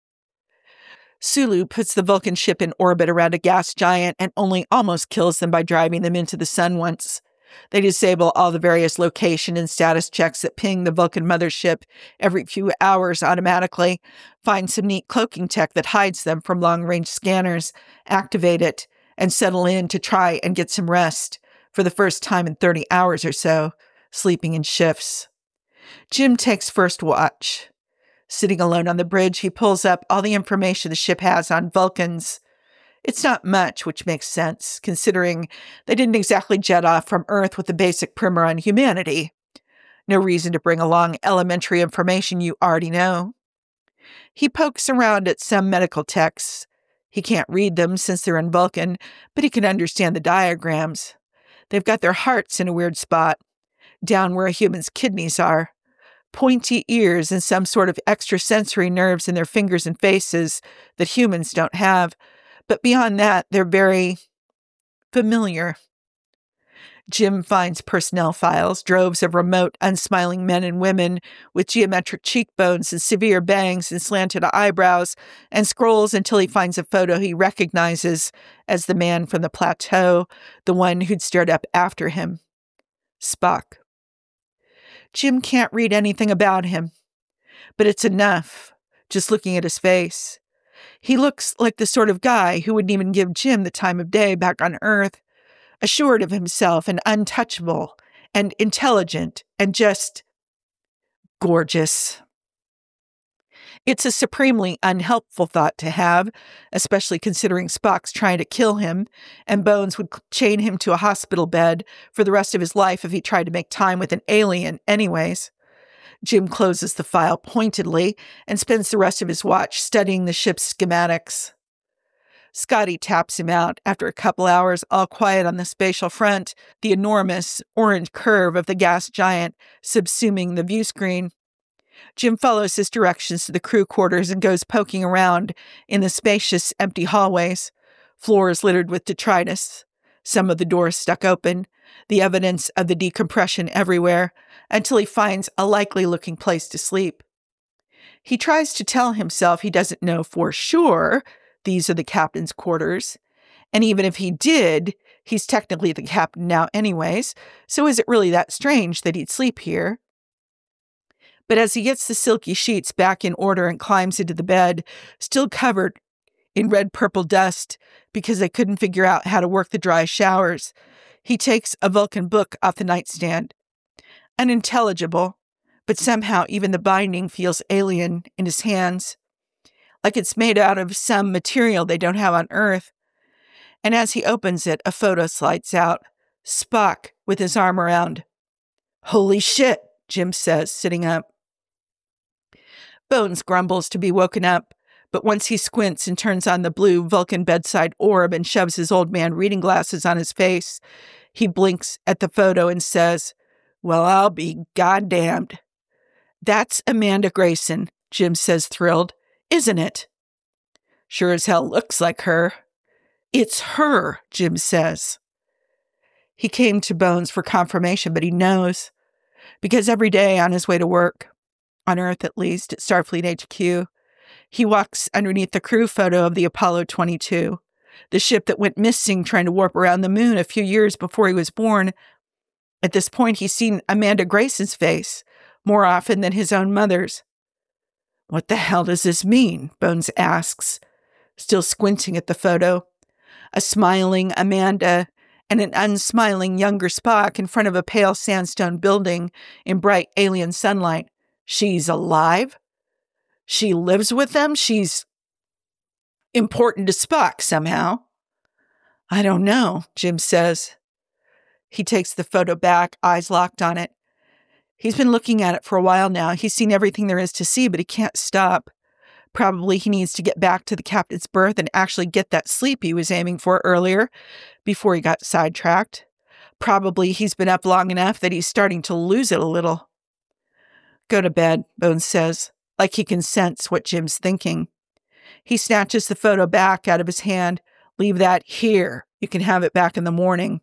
Sulu puts the Vulcan ship in orbit around a gas giant and only almost kills them by driving them into the sun once. They disable all the various location and status checks that ping the Vulcan mothership every few hours automatically, find some neat cloaking tech that hides them from long-range scanners, activate it, and settle in to try and get some rest for the first time in 30 hours or so, sleeping in shifts. Jim takes first watch. Sitting alone on the bridge, he pulls up all the information the ship has on Vulcans. It's not much, which makes sense, considering they didn't exactly jet off from Earth with a basic primer on humanity. No reason to bring along elementary information you already know. He pokes around at some medical texts. He can't read them since they're in Vulcan, but he can understand the diagrams. They've got their hearts in a weird spot, down where a human's kidneys are. Pointy ears and some sort of extrasensory nerves in their fingers and faces that humans don't have. But beyond that, they're very familiar. Jim finds personnel files, droves of remote, unsmiling men and women with geometric cheekbones and severe bangs and slanted eyebrows, and scrolls until he finds a photo he recognizes as the man from the plateau, the one who'd stared up after him. Spock. Jim can't read anything about him, but it's enough, just looking at his face. He looks like the sort of guy who wouldn't even give Jim the time of day back on Earth, assured of himself and untouchable and intelligent and just gorgeous. It's a supremely unhelpful thought to have, especially considering Spock's trying to kill him, and Bones would chain him to a hospital bed for the rest of his life if he tried to make time with an alien anyways. Jim closes the file pointedly and spends the rest of his watch studying the ship's schematics. Scotty taps him out after a couple hours, all quiet on the spatial front, the enormous orange curve of the gas giant subsuming the view screen. Jim follows his directions to the crew quarters and goes poking around in the spacious, empty hallways, floors littered with detritus, some of the doors stuck open, the evidence of the decompression everywhere, until he finds a likely-looking place to sleep. He tries to tell himself he doesn't know for sure these are the captain's quarters, and even if he did, he's technically the captain now anyways, so is it really that strange that he'd sleep here? But as he gets the silky sheets back in order and climbs into the bed, still covered in red-purple dust because they couldn't figure out how to work the dry showers, he takes a Vulcan book off the nightstand. Unintelligible, but somehow even the binding feels alien in his hands, like it's made out of some material they don't have on Earth. And as he opens it, a photo slides out, Spock with his arm around. "Holy shit," Jim says, sitting up. Bones grumbles to be woken up, but once he squints and turns on the blue Vulcan bedside orb and shoves his old man reading glasses on his face, he blinks at the photo and says, "Well, I'll be goddamned." "That's Amanda Grayson," Jim says, thrilled. "Isn't it?" "Sure as hell looks like her." "It's her," Jim says. He came to Bones for confirmation, but he knows. Because every day on his way to work, on Earth at least, at Starfleet HQ, he walks underneath the crew photo of the Apollo 22, the ship that went missing trying to warp around the moon a few years before he was born. At this point, he's seen Amanda Grayson's face more often than his own mother's. "What the hell does this mean?" Bones asks, still squinting at the photo. A smiling Amanda and an unsmiling younger Spock in front of a pale sandstone building in bright alien sunlight. She's alive? She lives with them? She's important to Spock somehow. "I don't know," Jim says. He takes the photo back, eyes locked on it. He's been looking at it for a while now. He's seen everything there is to see, but he can't stop. Probably he needs to get back to the captain's berth and actually get that sleep he was aiming for earlier before he got sidetracked. Probably he's been up long enough that he's starting to lose it a little. "Go to bed," Bones says, like he can sense what Jim's thinking. He snatches the photo back out of his hand. "Leave that here. You can have it back in the morning."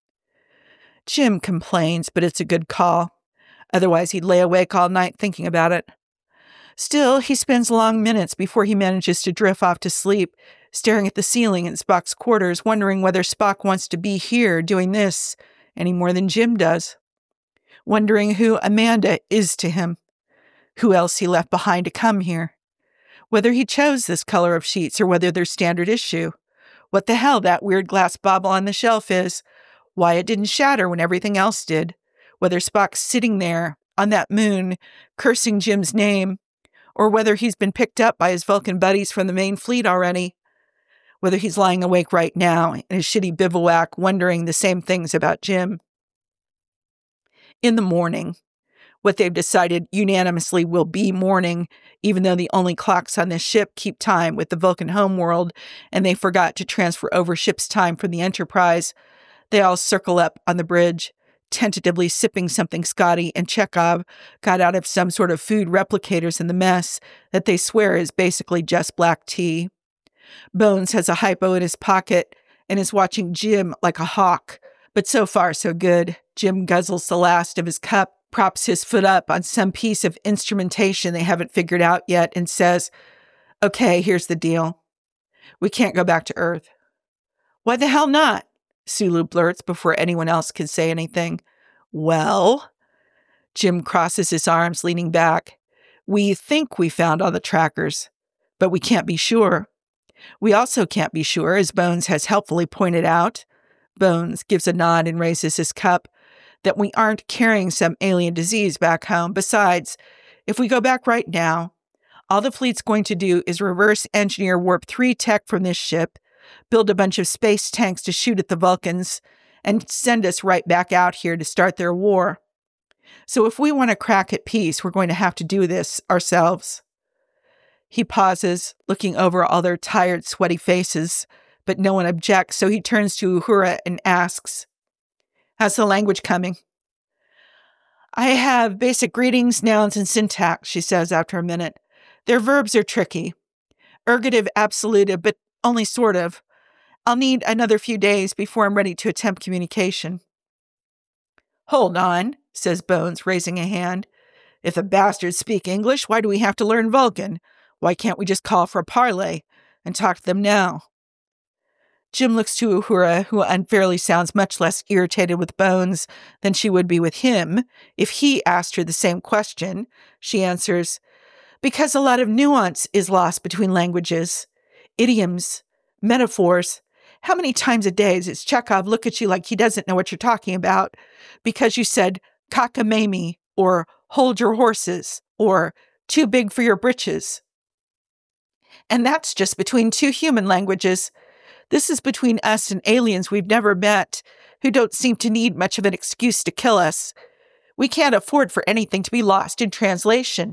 Jim complains, but it's a good call. Otherwise, he'd lay awake all night thinking about it. Still, he spends long minutes before he manages to drift off to sleep, staring at the ceiling in Spock's quarters, wondering whether Spock wants to be here doing this any more than Jim does. Wondering who Amanda is to him, who else he left behind to come here. Whether he chose this color of sheets or whether they're standard issue. What the hell that weird glass bauble on the shelf is. Why it didn't shatter when everything else did. Whether Spock's sitting there on that moon cursing Jim's name, or whether he's been picked up by his Vulcan buddies from the main fleet already. Whether he's lying awake right now in his shitty bivouac wondering the same things about Jim. In the morning, what they've decided unanimously will be morning, even though the only clocks on this ship keep time with the Vulcan homeworld, and they forgot to transfer over ship's time from the Enterprise, they all circle up on the bridge, tentatively sipping something Scotty and Chekhov got out of some sort of food replicators in the mess that they swear is basically just black tea. Bones has a hypo in his pocket and is watching Jim like a hawk, but so far so good. Jim guzzles the last of his cup, props his foot up on some piece of instrumentation they haven't figured out yet, and says, "Okay, here's the deal. We can't go back to Earth." "Why the hell not?" Sulu blurts before anyone else can say anything. "Well," Jim crosses his arms, leaning back, "we think we found all the trackers, but we can't be sure. We also can't be sure, as Bones has helpfully pointed out," Bones gives a nod and raises his cup, "that we aren't carrying some alien disease back home. Besides, if we go back right now, all the fleet's going to do is reverse engineer Warp 3 tech from this ship, build a bunch of space tanks to shoot at the Vulcans, and send us right back out here to start their war. So if we want to crack at peace, we're going to have to do this ourselves. He pauses, looking over all their tired, sweaty faces, but no one objects, so he turns to Uhura and asks, "How's the language coming?" "I have basic greetings, nouns, and syntax," she says after a minute. "Their verbs are tricky. Ergative, absolutive, but only sort of. I'll need another few days before I'm ready to attempt communication." "Hold on," says Bones, raising a hand. "If the bastards speak English, why do we have to learn Vulcan? Why can't we just call for a parley and talk to them now?" Jim looks to Uhura, who unfairly sounds much less irritated with Bones than she would be with him. If he asked her the same question, she answers, "Because a lot of nuance is lost between languages. Idioms, metaphors. How many times a day does Chekhov look at you like he doesn't know what you're talking about because you said cockamamie or hold your horses or too big for your britches?" And that's just between two human languages. This is between us and aliens we've never met, who don't seem to need much of an excuse to kill us. We can't afford for anything to be lost in translation.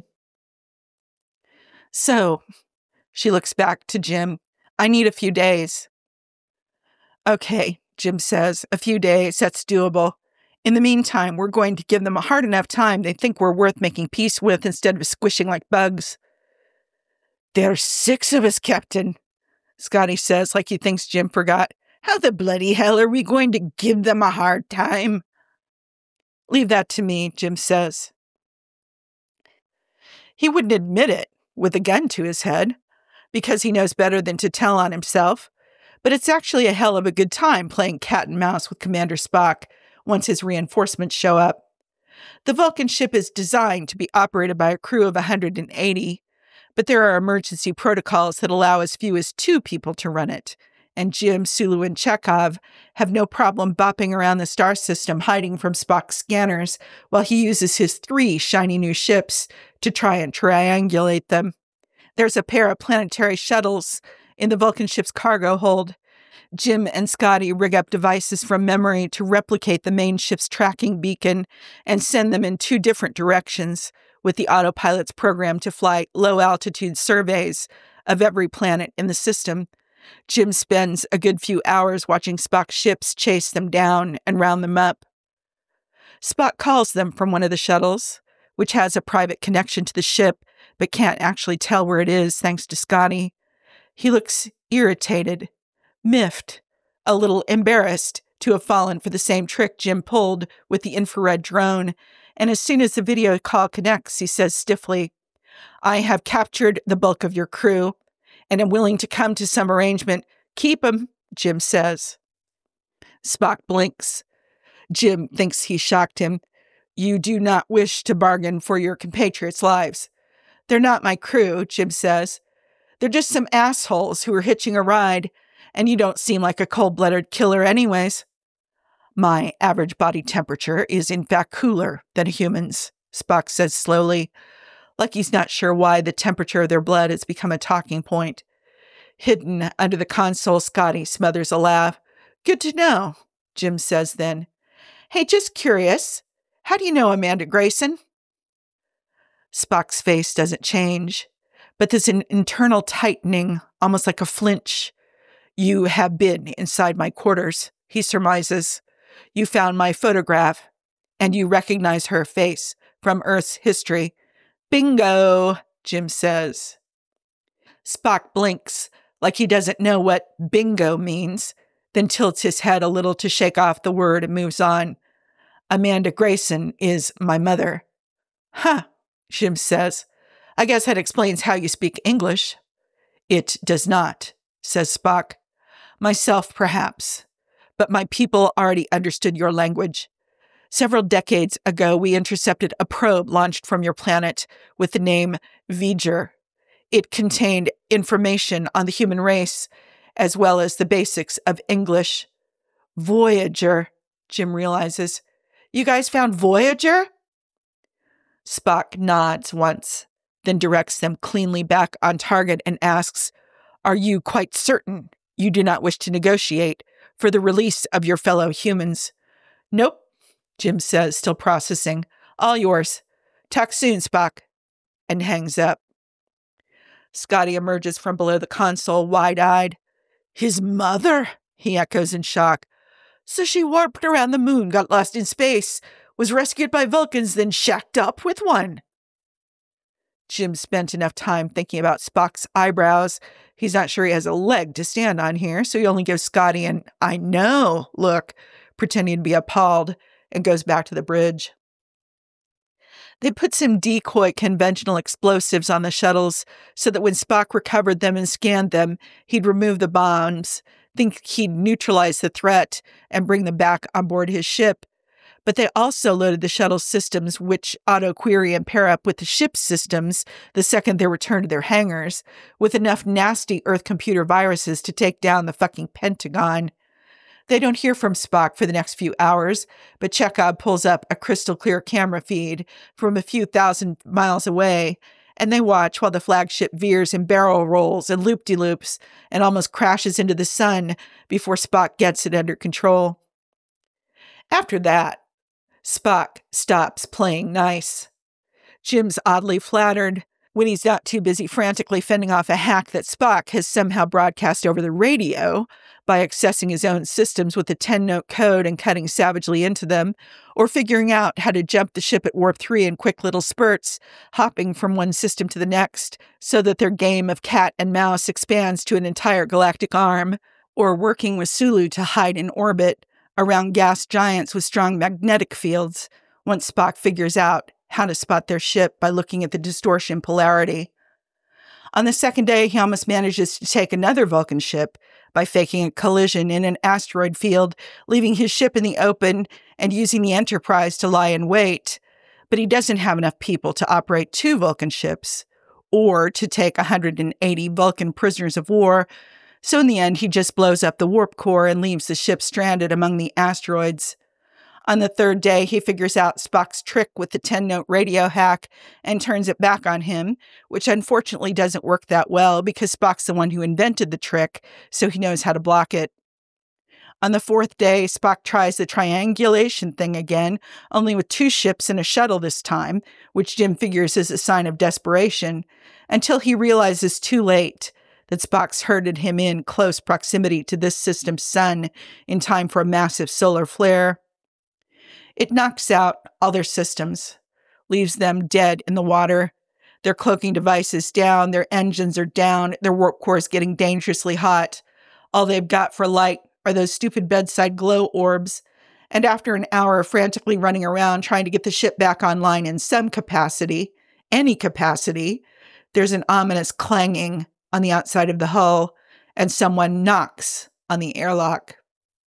"So," she looks back to Jim, "I need a few days." "Okay," Jim says, "a few days, that's doable. In the meantime, we're going to give them a hard enough time they think we're worth making peace with instead of squishing like bugs." "There's 6 of us, Captain," Scotty says, like he thinks Jim forgot. "How the bloody hell are we going to give them a hard time?" "Leave that to me," Jim says. He wouldn't admit it with a gun to his head, because he knows better than to tell on himself, but it's actually a hell of a good time playing cat and mouse with Commander Spock once his reinforcements show up. The Vulcan ship is designed to be operated by a crew of 180, but there are emergency protocols that allow as few as 2 people to run it, and Jim, Sulu, and Chekhov have no problem bopping around the star system hiding from Spock's scanners while he uses his 3 shiny new ships to try and triangulate them. There's a pair of planetary shuttles in the Vulcan ship's cargo hold. Jim and Scotty rig up devices from memory to replicate the main ship's tracking beacon and send them in 2 different directions, with the autopilots programmed to fly low-altitude surveys of every planet in the system. Jim spends a good few hours watching Spock's ships chase them down and round them up. Spock calls them from one of the shuttles, which has a private connection to the ship, but can't actually tell where it is thanks to Scotty. He looks irritated, miffed, a little embarrassed to have fallen for the same trick Jim pulled with the infrared drone, and as soon as the video call connects, he says stiffly, "I have captured the bulk of your crew, and am willing to come to some arrangement. Keep 'em," Jim says. Spock blinks. Jim thinks he shocked him. "You do not wish to bargain for your compatriots' lives." "They're not my crew," Jim says. "They're just some assholes who are hitching a ride, and you don't seem like a cold-blooded killer anyways." "My average body temperature is in fact cooler than a human's," Spock says slowly, like he's not sure why the temperature of their blood has become a talking point. Hidden under the console, Scotty smothers a laugh. "Good to know," Jim says then. "Hey, just curious, how do you know Amanda Grayson?" Spock's face doesn't change, but there's an internal tightening, almost like a flinch. "You have been inside my quarters," he surmises. "You found my photograph, and you recognize her face from Earth's history." "Bingo," Jim says. Spock blinks, like he doesn't know what bingo means, then tilts his head a little to shake off the word and moves on. "Amanda Grayson is my mother." "Huh," Jim says. "I guess that explains how you speak English." "It does not," says Spock. "Myself, perhaps. But my people already understood your language. Several decades ago, we intercepted a probe launched from your planet with the name V'ger. It contained information on the human race, as well as the basics of English." "Voyager," Jim realizes. "You guys found Voyager?" Spock nods once, then directs them cleanly back on target and asks, "Are you quite certain you do not wish to negotiate for the release of your fellow humans?" "Nope," Jim says, still processing. All yours. Talk soon, Spock. And hangs up. Scotty emerges from below the console, wide-eyed. His mother? He echoes in shock. So she warped around the moon, got lost in space, was rescued by Vulcans, then shacked up with one. Jim spent enough time thinking about Spock's eyebrows. He's not sure he has a leg to stand on here, so he only gives Scotty an "I know" look, pretending to be appalled, and goes back to the bridge. They put some decoy conventional explosives on the shuttles so that when Spock recovered them and scanned them, he'd remove the bombs, think he'd neutralize the threat, and bring them back on board his ship. But they also loaded the shuttle systems, which auto-query and pair up with the ship's systems the second they're returned to their hangars, with enough nasty Earth computer viruses to take down the fucking Pentagon. They don't hear from Spock for the next few hours, but Chekhov pulls up a crystal-clear camera feed from a few thousand miles away, and they watch while the flagship veers in barrel rolls and loop-de-loops and almost crashes into the sun before Spock gets it under control. After that, Spock stops playing nice. Jim's oddly flattered when he's not too busy frantically fending off a hack that Spock has somehow broadcast over the radio by accessing his own systems with a 10-note code and cutting savagely into them, or figuring out how to jump the ship at warp 3 in quick little spurts, hopping from one system to the next so that their game of cat and mouse expands to an entire galactic arm, or working with Sulu to hide in orbit around gas giants with strong magnetic fields, once Spock figures out how to spot their ship by looking at the distortion polarity. On the second day, he almost manages to take another Vulcan ship by faking a collision in an asteroid field, leaving his ship in the open and using the Enterprise to lie in wait. But he doesn't have enough people to operate 2 Vulcan ships, or to take 180 Vulcan prisoners of war, so in the end, he just blows up the warp core and leaves the ship stranded among the asteroids. On the third day, he figures out Spock's trick with the 10-note radio hack and turns it back on him, which unfortunately doesn't work that well because Spock's the one who invented the trick, so he knows how to block it. On the fourth day, Spock tries the triangulation thing again, only with 2 ships and a shuttle this time, which Jim figures is a sign of desperation, until he realizes too late that Spock's herded him in close proximity to this system's sun in time for a massive solar flare. It knocks out all their systems, leaves them dead in the water. Their cloaking devices down, their engines are down, their warp core is getting dangerously hot. All they've got for light are those stupid bedside glow orbs. And after an hour of frantically running around trying to get the ship back online in some capacity, any capacity, there's an ominous clanging on the outside of the hull, and someone knocks on the airlock.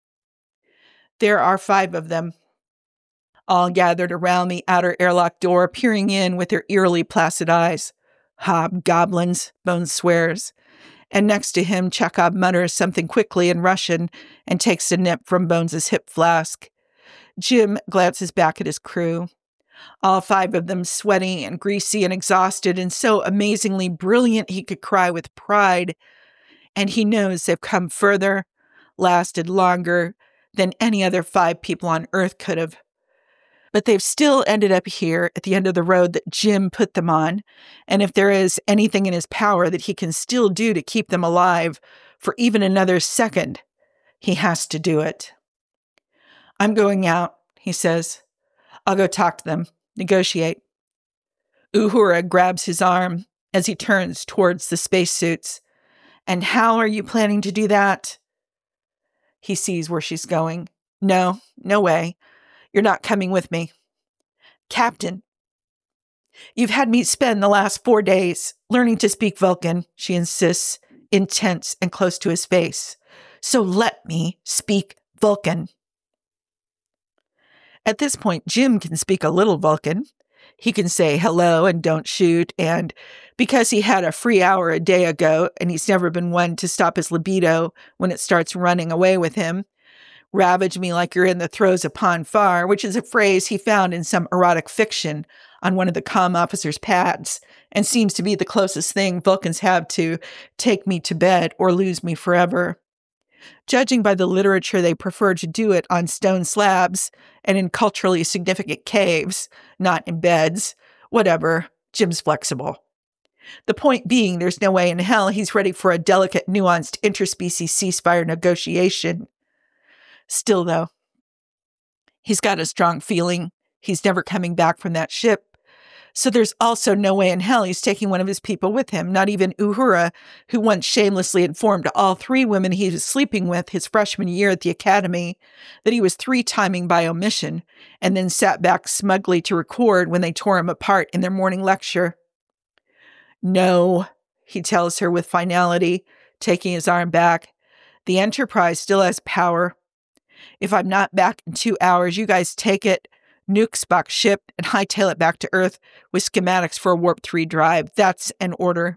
There are 5 of them, all gathered around the outer airlock door, peering in with their eerily placid eyes. Hobgoblins, Bones swears. And next to him, Chekhov mutters something quickly in Russian and takes a nip from Bones' hip flask. Jim glances back at his crew. All 5 of them sweaty and greasy and exhausted and so amazingly brilliant he could cry with pride. And he knows they've come further, lasted longer than any other 5 people on Earth could have. But they've still ended up here at the end of the road that Jim put them on, and if there is anything in his power that he can still do to keep them alive for even another second, he has to do it. "I'm going out," he says. "I'll go talk to them, negotiate." Uhura grabs his arm as he turns towards the spacesuits. "And how are you planning to do that?" He sees where she's going. No way. You're not coming with me." "Captain, you've had me spend the last 4 days learning to speak Vulcan," she insists, intense and close to his face. "So let me speak Vulcan." At this point, Jim can speak a little Vulcan. He can say hello and don't shoot, and because he had a free hour a day ago and he's never been one to stop his libido when it starts running away with him, "Ravage me like you're in the throes of Pon farr," which is a phrase he found in some erotic fiction on one of the comm officers' pads, and seems to be the closest thing Vulcans have to "take me to bed or lose me forever." Judging by the literature, they prefer to do it on stone slabs and in culturally significant caves, not in beds. Whatever, Jim's flexible. The point being, there's no way in hell he's ready for a delicate, nuanced interspecies ceasefire negotiation. Still, though, he's got a strong feeling he's never coming back from that ship. So there's also no way in hell he's taking one of his people with him, not even Uhura, who once shamelessly informed all 3 women he was sleeping with his freshman year at the academy that he was 3-timing by omission, and then sat back smugly to record when they tore him apart in their morning lecture. No, he tells her with finality, taking his arm back. The Enterprise still has power. If I'm not back in 2 hours, you guys take it, nuke Spock's ship, and hightail it back to Earth with schematics for a Warp 3 drive. That's an order.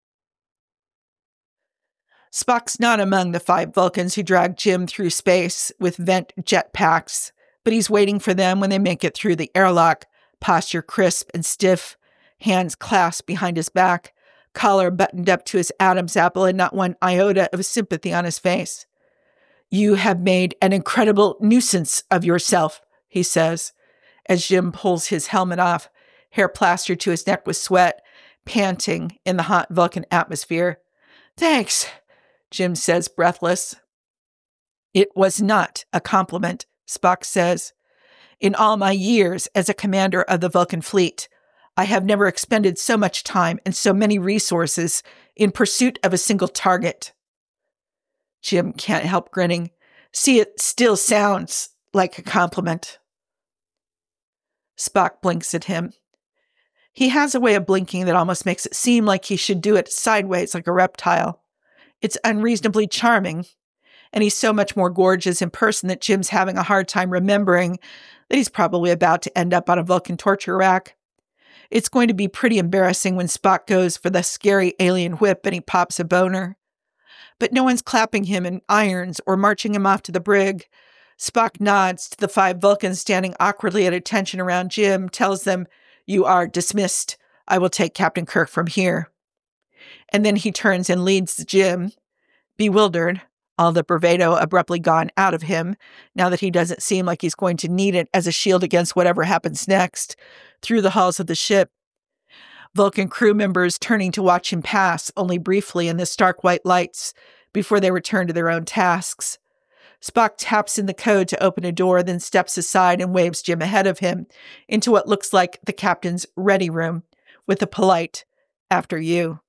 Spock's not among the 5 Vulcans who dragged Jim through space with vent jetpacks, but he's waiting for them when they make it through the airlock, posture crisp and stiff, hands clasped behind his back, collar buttoned up to his Adam's apple, and not one iota of sympathy on his face. You have made an incredible nuisance of yourself, he says, as Jim pulls his helmet off, hair plastered to his neck with sweat, panting in the hot Vulcan atmosphere. Thanks, Jim says, breathless. It was not a compliment, Spock says. In all my years as a commander of the Vulcan fleet, I have never expended so much time and so many resources in pursuit of a single target. Jim can't help grinning. See, it still sounds like a compliment. Spock blinks at him. He has a way of blinking that almost makes it seem like he should do it sideways like a reptile. It's unreasonably charming, and he's so much more gorgeous in person that Jim's having a hard time remembering that he's probably about to end up on a Vulcan torture rack. It's going to be pretty embarrassing when Spock goes for the scary alien whip and he pops a boner. But no one's clapping him in irons or marching him off to the brig. Spock nods to the 5 Vulcans standing awkwardly at attention around Jim, tells them, "You are dismissed. I will take Captain Kirk from here." And then he turns and leads Jim, bewildered, all the bravado abruptly gone out of him, now that he doesn't seem like he's going to need it as a shield against whatever happens next, through the halls of the ship. Vulcan crew members turning to watch him pass, only briefly in the stark white lights, before they return to their own tasks. Spock taps in the code to open a door, then steps aside and waves Jim ahead of him into what looks like the captain's ready room, with a polite, "After you."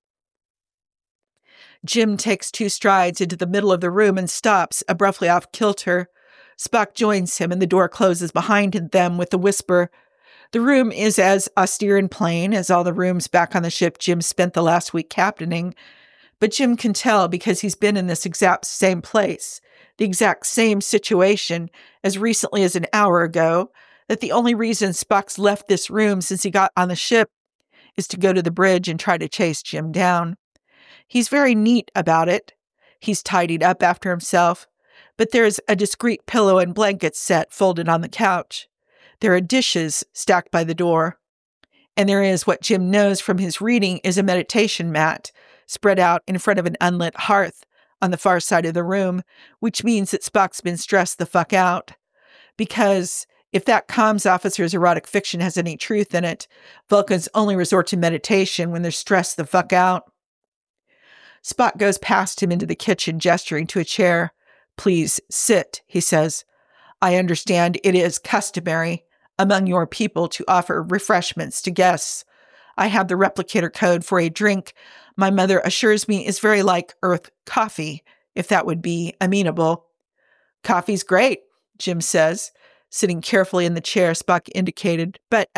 Jim takes 2 strides into the middle of the room and stops, abruptly off kilter. Spock joins him, and the door closes behind them with a whisper. The room is as austere and plain as all the rooms back on the ship Jim spent the last week captaining, but Jim can tell because he's been in this exact same place, the exact same situation as recently as an hour ago, that the only reason Spock's left this room since he got on the ship is to go to the bridge and try to chase Jim down. He's very neat about it. He's tidied up after himself, but there's a discreet pillow and blanket set folded on the couch. There are dishes stacked by the door. And there is what Jim knows from his reading is a meditation mat spread out in front of an unlit hearth on the far side of the room, which means that Spock's been stressed the fuck out. Because if that comms officer's erotic fiction has any truth in it, Vulcans only resort to meditation when they're stressed the fuck out. Spock goes past him into the kitchen, gesturing to a chair. "Please sit," he says. "I understand it is customary among your people to offer refreshments to guests. I have the replicator code for a drink my mother assures me is very like Earth coffee, if that would be amenable." "Coffee's great," Jim says, sitting carefully in the chair Spock indicated. "But,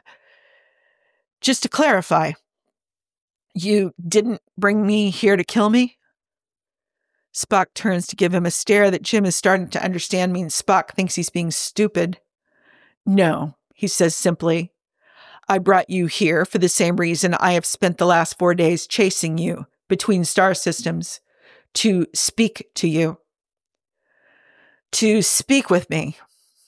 just to clarify, you didn't bring me here to kill me?" Spock turns to give him a stare that Jim is starting to understand means Spock thinks he's being stupid. "No," he says simply. "I brought you here for the same reason I have spent the last 4 days chasing you between star systems, to speak to you." "To speak with me?"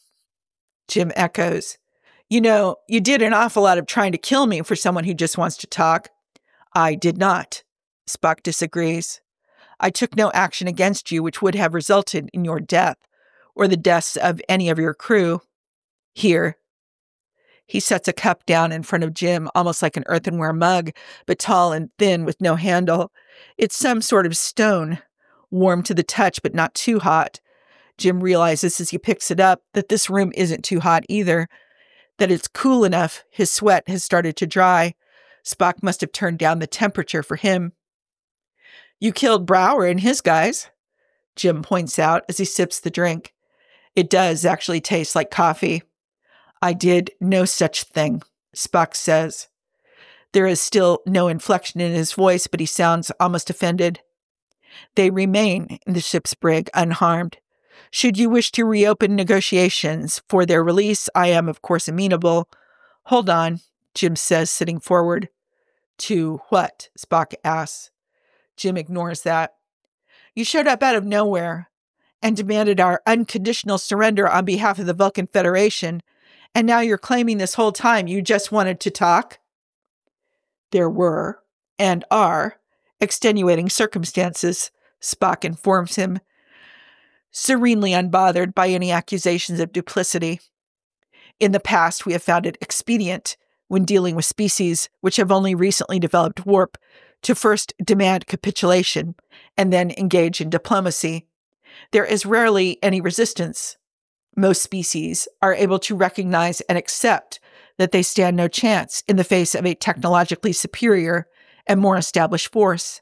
Jim echoes. "You know, you did an awful lot of trying to kill me for someone who just wants to talk." "I did not," Spock disagrees. I took no action against you which would have resulted in your death, or the deaths of any of your crew. Here." He sets a cup down in front of Jim, almost like an earthenware mug, but tall and thin with no handle. It's some sort of stone, warm to the touch but not too hot. Jim realizes as he picks it up that this room isn't too hot either, that it's cool enough his sweat has started to dry. Spock must have turned down the temperature for him. "You killed Brower and his guys," Jim points out as he sips the drink. "It does actually taste like coffee." "I did no such thing," Spock says. There is still no inflection in his voice, but he sounds almost offended. "They remain in the ship's brig unharmed. Should you wish to reopen negotiations for their release, I am, of course, amenable." "Hold on," Jim says, sitting forward. "To what?" Spock asks. Jim ignores that. "You showed up out of nowhere and demanded our unconditional surrender on behalf of the Vulcan Federation, and now you're claiming this whole time you just wanted to talk?" "There were, and are, extenuating circumstances," Spock informs him, serenely unbothered by any accusations of duplicity. "In the past, we have found it expedient, when dealing with species which have only recently developed warp, to first demand capitulation and then engage in diplomacy. There is rarely any resistance. Most species are able to recognize and accept that they stand no chance in the face of a technologically superior and more established force.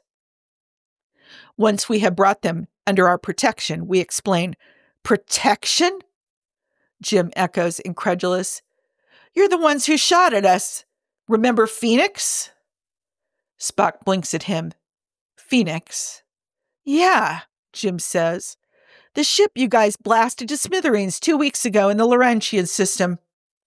Once we have brought them under our protection, we explain." "Protection?" Jim echoes, incredulous. "You're the ones who shot at us. Remember Phoenix?" Spock blinks at him. "Phoenix?" "Yeah," Jim says. "The ship you guys blasted to smithereens 2 weeks ago in the Laurentian system."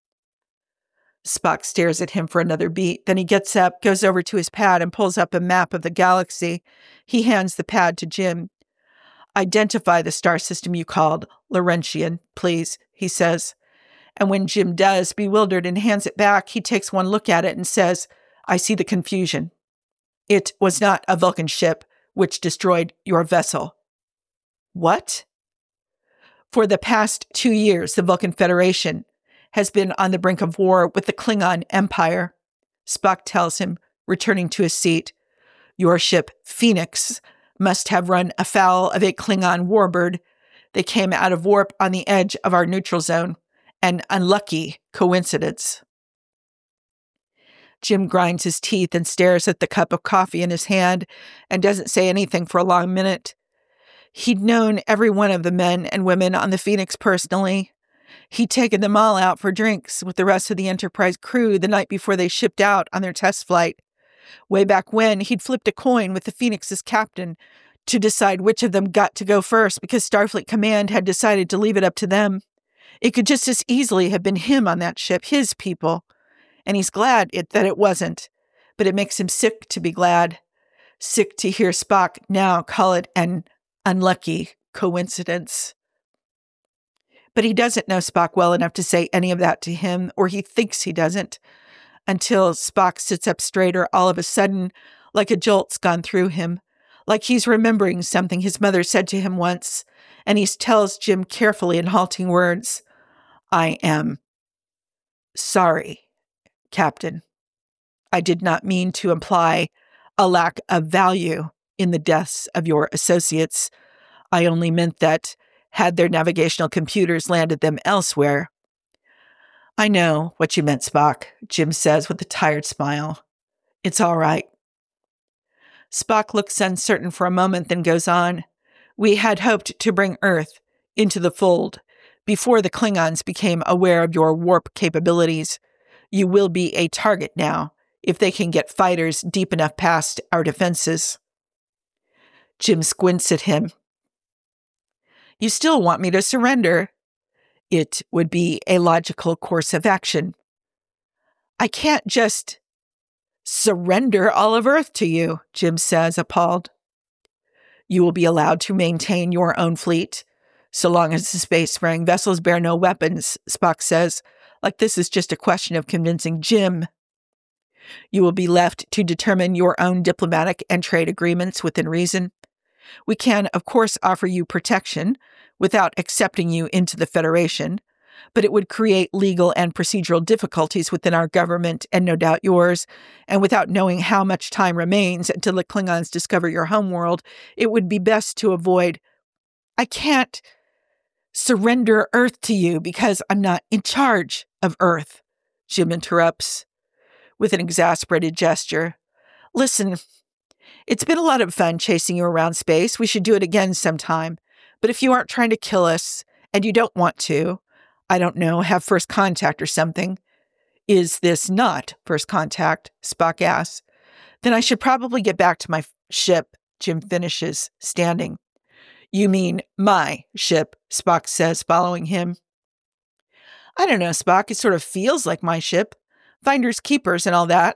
Spock stares at him for another beat. Then he gets up, goes over to his pad, and pulls up a map of the galaxy. He hands the pad to Jim. "Identify the star system you called Laurentian, please," he says. And when Jim does, bewildered, and hands it back, he takes one look at it and says, "I see the confusion. It was not a Vulcan ship which destroyed your vessel." "What?" "For the past 2 years, the Vulcan Federation has been on the brink of war with the Klingon Empire," Spock tells him, returning to his seat. "Your ship, Phoenix, must have run afoul of a Klingon warbird. They came out of warp on the edge of our neutral zone. An unlucky coincidence." Jim grinds his teeth and stares at the cup of coffee in his hand and doesn't say anything for a long minute. He'd known every one of the men and women on the Phoenix personally. He'd taken them all out for drinks with the rest of the Enterprise crew the night before they shipped out on their test flight. Way back when, he'd flipped a coin with the Phoenix's captain to decide which of them got to go first because Starfleet Command had decided to leave it up to them. It could just as easily have been him on that ship, his people. And he's glad that it wasn't. But it makes him sick to be glad. Sick to hear Spock now call it an unlucky coincidence. But he doesn't know Spock well enough to say any of that to him, or he thinks he doesn't, until Spock sits up straighter all of a sudden, like a jolt's gone through him, like he's remembering something his mother said to him once, and he tells Jim carefully in halting words, "I am sorry, Captain. I did not mean to imply a lack of value in the deaths of your associates. I only meant that, had their navigational computers landed them elsewhere." "I know what you meant, Spock," Jim says with a tired smile. "It's all right." Spock looks uncertain for a moment, then goes on. "We had hoped to bring Earth into the fold before the Klingons became aware of your warp capabilities. You will be a target now, if they can get fighters deep enough past our defenses." Jim squints at him. "You still want me to surrender?" "It would be a logical course of action." "I can't just surrender all of Earth to you," Jim says, appalled. "You will be allowed to maintain your own fleet, so long as the spacefaring vessels bear no weapons," Spock says, like this is just a question of convincing Jim. "You will be left to determine your own diplomatic and trade agreements within reason. We can, of course, offer you protection without accepting you into the Federation, but it would create legal and procedural difficulties within our government and no doubt yours, and without knowing how much time remains until the Klingons discover your homeworld, it would be best to avoid. I can't surrender Earth to you because I'm not in charge of Earth, Jim interrupts with an exasperated gesture. Listen, it's been a lot of fun chasing you around space. We should do it again sometime. But if you aren't trying to kill us, and you don't want to, I don't know, have first contact or something. Is this not first contact? Spock asks. Then I should probably get back to my ship, Jim finishes, standing. You mean my ship, Spock says, following him. I don't know, Spock. It sort of feels like my ship. Finders keepers and all that.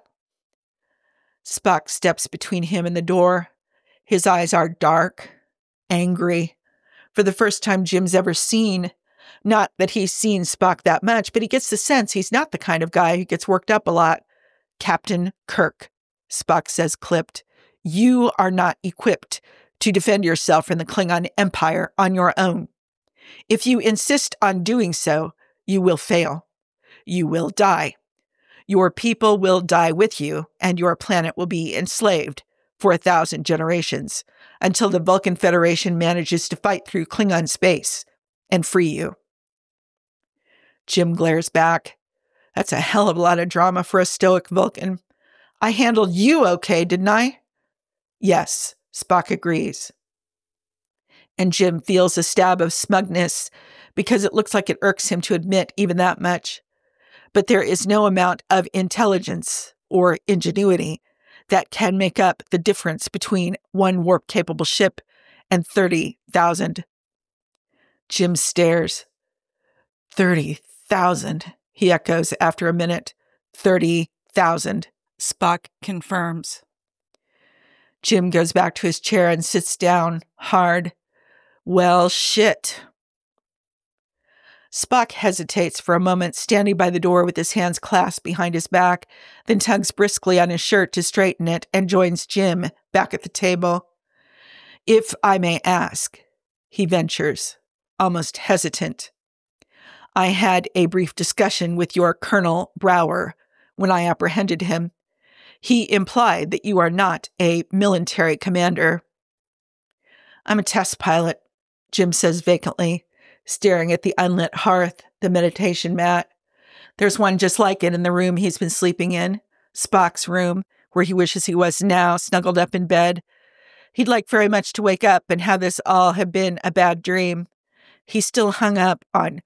Spock steps between him and the door. His eyes are dark, angry. For the first time Jim's ever seen. Not that he's seen Spock that much, but he gets the sense he's not the kind of guy who gets worked up a lot. Captain Kirk, Spock says, clipped. You are not equipped to defend yourself from the Klingon Empire on your own. If you insist on doing so, you will fail. You will die. Your people will die with you, and your planet will be enslaved for 1,000 generations until the Vulcan Federation manages to fight through Klingon space and free you. Jim glares back. That's a hell of a lot of drama for a stoic Vulcan. I handled you okay, didn't I? Yes, Spock agrees. And Jim feels a stab of smugness because it looks like it irks him to admit even that much. But there is no amount of intelligence or ingenuity that can make up the difference between one warp-capable ship and 30,000. Jim stares. 30,000, he echoes after a minute. 30,000, Spock confirms. Jim goes back to his chair and sits down, hard. Well, shit. Spock hesitates for a moment, standing by the door with his hands clasped behind his back, then tugs briskly on his shirt to straighten it and joins Jim back at the table. If I may ask, he ventures, almost hesitant. I had a brief discussion with your Colonel Brower when I apprehended him. He implied that you are not a military commander. I'm a test pilot, Jim says vacantly, staring at the unlit hearth, the meditation mat. There's one just like it in the room he's been sleeping in, Spock's room, where he wishes he was now, snuggled up in bed. He'd like very much to wake up and have this all have been a bad dream. He's still hung up on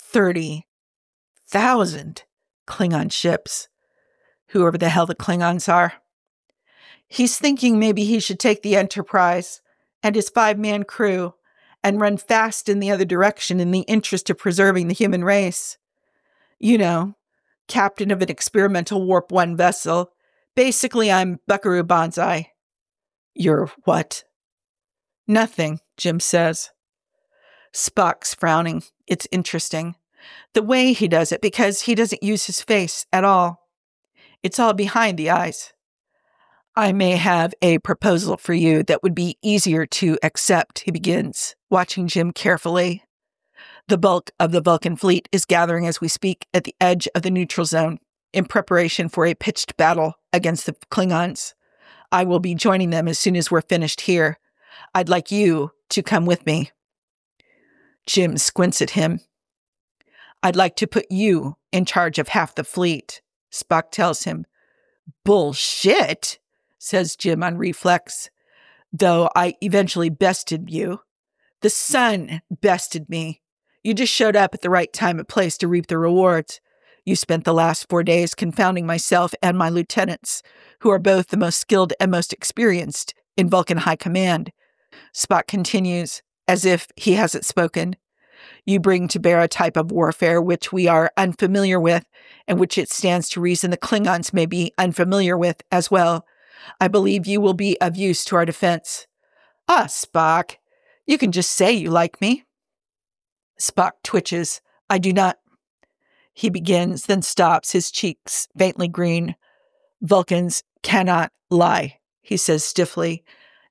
30,000 Klingon ships, whoever the hell the Klingons are. He's thinking maybe he should take the Enterprise and his 5-man crew and run fast in the other direction in the interest of preserving the human race. You know, captain of an experimental Warp 1 vessel. Basically, I'm Buckaroo Banzai. You're what? Nothing, Jim says. Spock's frowning. It's interesting. The way he does it, because he doesn't use his face at all. It's all behind the eyes. I may have a proposal for you that would be easier to accept, he begins, watching Jim carefully. The bulk of the Vulcan fleet is gathering as we speak at the edge of the neutral zone in preparation for a pitched battle against the Klingons. I will be joining them as soon as we're finished here. I'd like you to come with me. Jim squints at him. I'd like to put you in charge of half the fleet, Spock tells him. Bullshit, says Jim on reflex. Though I eventually bested you. The sun bested me. You just showed up at the right time and place to reap the rewards. You spent the last 4 days confounding myself and my lieutenants, who are both the most skilled and most experienced in Vulcan High Command. Spock continues, as if he hasn't spoken. You bring to bear a type of warfare which we are unfamiliar with, and which it stands to reason the Klingons may be unfamiliar with as well. I believe you will be of use to our defense. Ah, Spock, you can just say you like me. Spock twitches. I do not. He begins, then stops, his cheeks faintly green. Vulcans cannot lie, he says stiffly.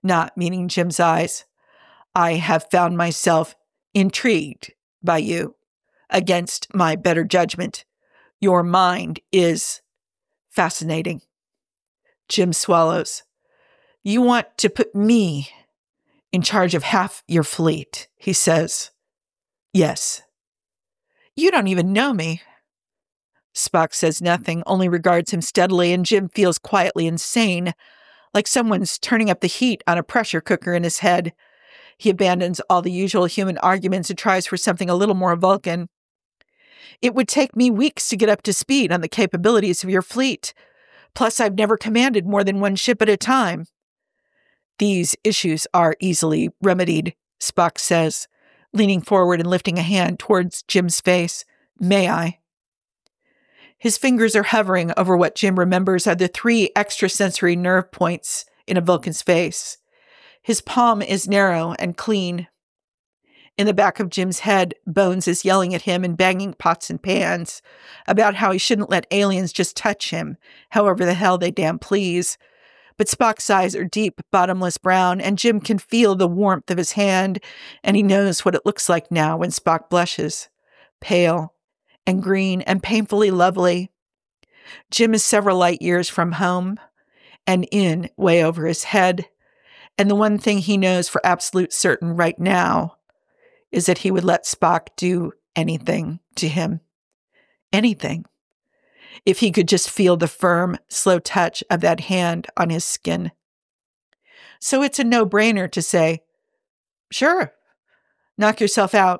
not meeting Jim's eyes. I have found myself intrigued by you against my better judgment. Your mind is fascinating. Jim swallows. You want to put me in charge of half your fleet, he says. Yes. You don't even know me. Spock says nothing, only regards him steadily, and Jim feels quietly insane, like someone's turning up the heat on a pressure cooker in his head. He abandons all the usual human arguments and tries for something a little more Vulcan. It would take me weeks to get up to speed on the capabilities of your fleet. Plus, I've never commanded more than one ship at a time. These issues are easily remedied, Spock says, leaning forward and lifting a hand towards Jim's face. May I? His fingers are hovering over what Jim remembers are the 3 extrasensory nerve points in a Vulcan's face. His palm is narrow and clean. In the back of Jim's head, Bones is yelling at him and banging pots and pans about how he shouldn't let aliens just touch him, however the hell they damn please. But Spock's eyes are deep, bottomless brown, and Jim can feel the warmth of his hand, and he knows what it looks like now when Spock blushes. Pale and green and painfully lovely. Jim is several light years from home and in way over his head, and the one thing he knows for absolute certain right now is that he would let Spock do anything to him. Anything. If he could just feel the firm, slow touch of that hand on his skin. So it's a no-brainer to say, sure, knock yourself out.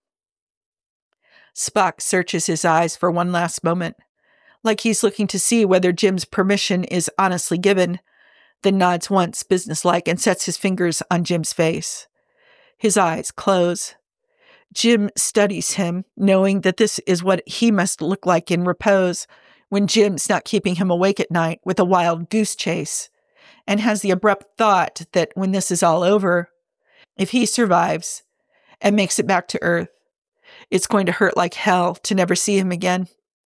Spock searches his eyes for one last moment, like he's looking to see whether Jim's permission is honestly given, then nods once, businesslike, and sets his fingers on Jim's face. His eyes close. Jim studies him, knowing that this is what he must look like in repose when Jim's not keeping him awake at night with a wild goose chase, and has the abrupt thought that when this is all over, if he survives and makes it back to Earth, it's going to hurt like hell to never see him again.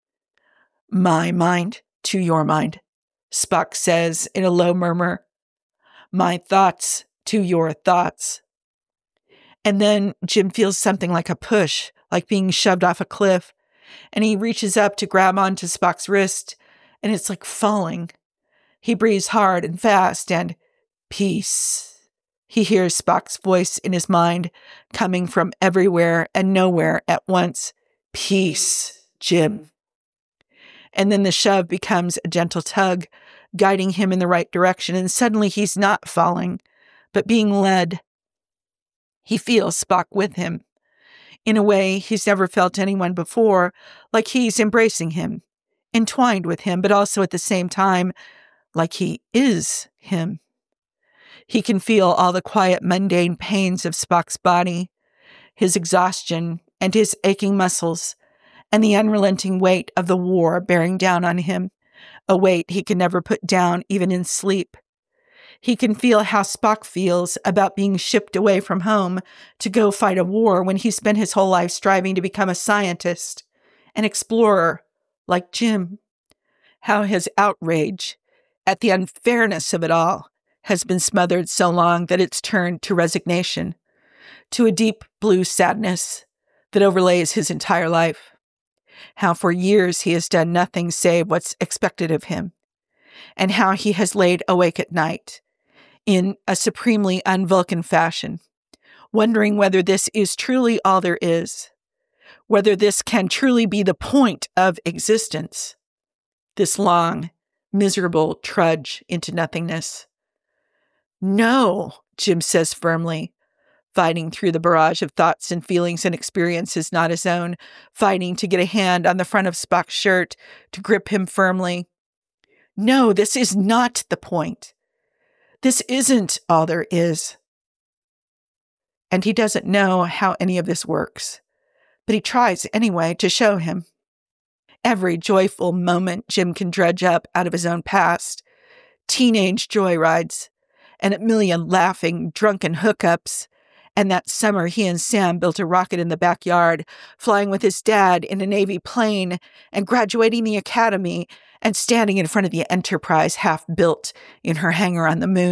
My mind to your mind, Spock says in a low murmur. My thoughts to your thoughts. And then Jim feels something like a push, like being shoved off a cliff, and he reaches up to grab onto Spock's wrist, and it's like falling. He breathes hard and fast, and peace. He hears Spock's voice in his mind, coming from everywhere and nowhere at once. Peace, Jim. And then the shove becomes a gentle tug, guiding him in the right direction, and suddenly he's not falling, but being led. He feels Spock with him. In a way he's never felt anyone before, like he's embracing him, entwined with him, but also at the same time, like he is him. He can feel all the quiet, mundane pains of Spock's body, his exhaustion and his aching muscles, and the unrelenting weight of the war bearing down on him, a weight he can never put down even in sleep. He can feel how Spock feels about being shipped away from home to go fight a war when he spent his whole life striving to become a scientist, an explorer, like Jim. How his outrage at the unfairness of it all has been smothered so long that it's turned to resignation, to a deep blue sadness that overlays his entire life. How for years he has done nothing save what's expected of him, and how he has laid awake at night in a supremely un-Vulcan fashion, wondering whether this is truly all there is, whether this can truly be the point of existence, this long, miserable trudge into nothingness. No, Jim says firmly, fighting through the barrage of thoughts and feelings and experiences not his own, fighting to get a hand on the front of Spock's shirt to grip him firmly. No, this is not the point. This isn't all there is. And he doesn't know how any of this works, but he tries anyway to show him. Every joyful moment Jim can dredge up out of his own past, teenage joyrides, and a million laughing, drunken hookups, and that summer he and Sam built a rocket in the backyard, flying with his dad in a Navy plane, and graduating the academy, and standing in front of the Enterprise half-built in her hangar on the moon,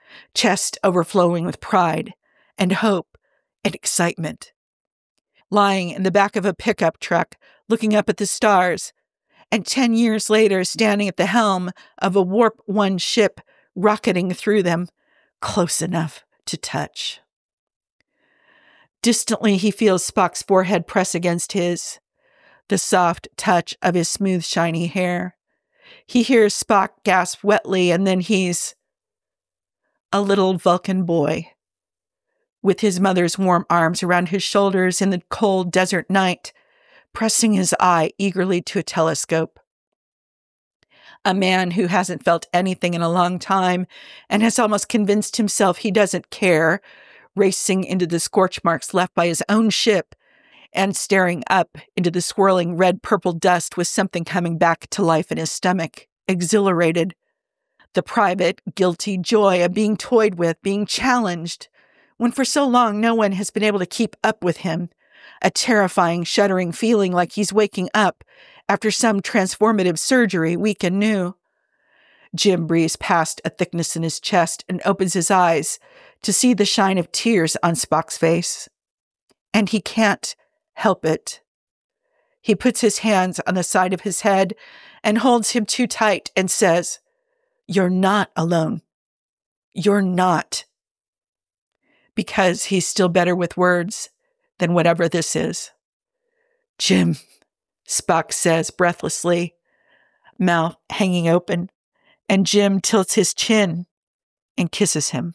chest overflowing with pride and hope and excitement. Lying in the back of a pickup truck, looking up at the stars, and 10 years later standing at the helm of a Warp 1 ship rocketing through them, close enough to touch. Distantly, he feels Spock's forehead press against his, the soft touch of his smooth, shiny hair. He hears Spock gasp wetly, and then he's a little Vulcan boy, with his mother's warm arms around his shoulders in the cold desert night, pressing his eye eagerly to a telescope. A man who hasn't felt anything in a long time and has almost convinced himself he doesn't care, racing into the scorch marks left by his own ship and staring up into the swirling red-purple dust with something coming back to life in his stomach, exhilarated. The private, guilty joy of being toyed with, being challenged, when for so long no one has been able to keep up with him. A terrifying, shuddering feeling like he's waking up after some transformative surgery, weak and new. Jim breathes past a thickness in his chest and opens his eyes to see the shine of tears on Spock's face. And he can't help it. He puts his hands on the side of his head and holds him too tight and says, "You're not alone. You're not." Because he's still better with words than whatever this is. "Jim," Spock says breathlessly, mouth hanging open, and Jim tilts his chin and kisses him.